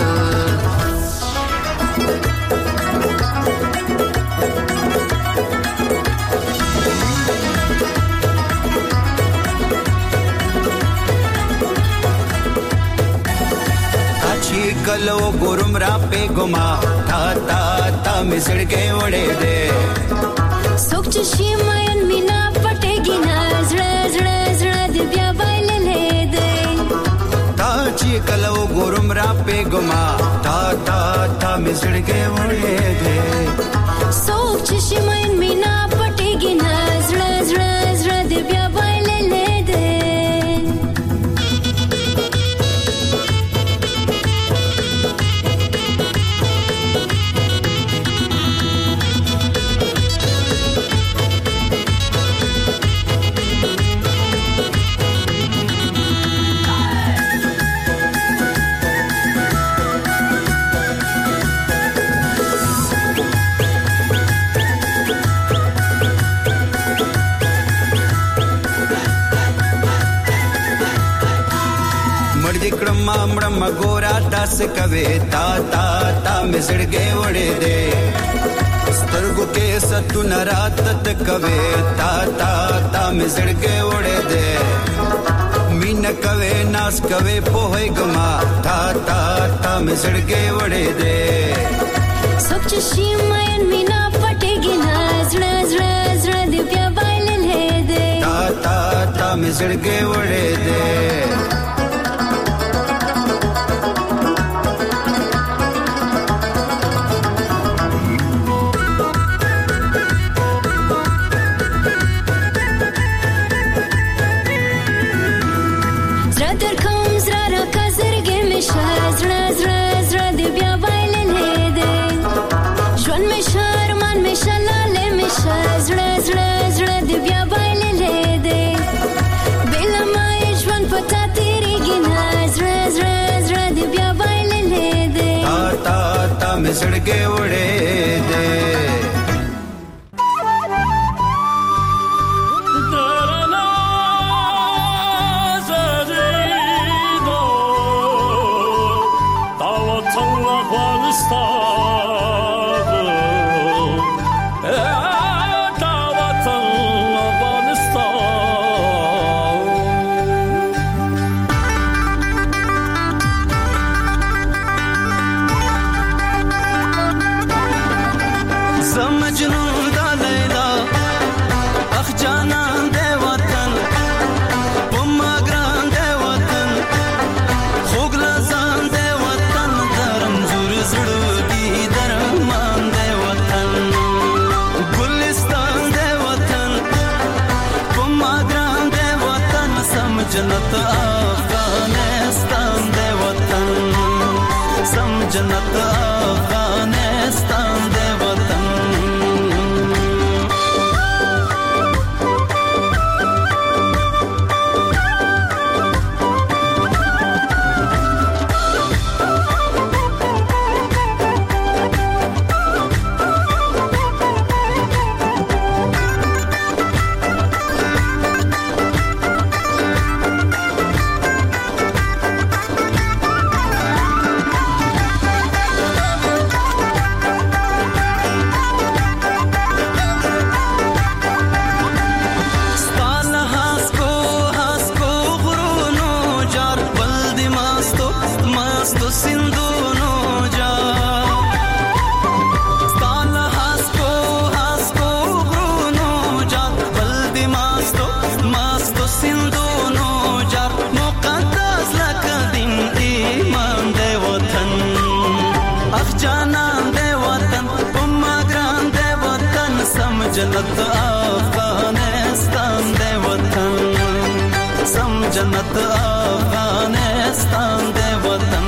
कलो गुरुम रा पे गुमा था मिसड़ के उड़े दे सोच शिमयन मीना पटेगी ना जड़ा दिव्या बाइल ले दे ताची कलो गुरुम रा पे गुमा था मिसड़ के उड़े दे सोच शिमयन मीना पटेगी ना जड़ा दिव्या बाइल ले दे मम गोरा दस कवे ता मिसड़ के उड़े दे स्तरगु के सतु नरातत कवे ता मिसड़ के उड़े दे मीन कवे नास कवे पोहे गमा ता मिसड़ के उड़े दे सोच शिमयन मीना पटेगी ना जड़ा दिव्या बाइल ले दे ता मिसड़ के उड़े दे मिसड़ के उड़े दे जन्नत अफगानिस्तान दे वतन सम जन्नत अफगानिस्तान दे वतन جنت افغانستان دے وطن سم جنت افغانستان دے وطن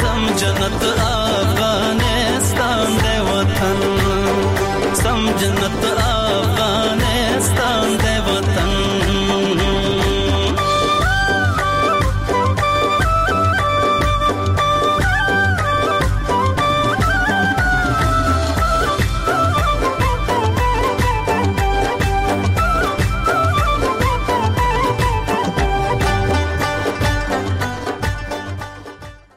جنت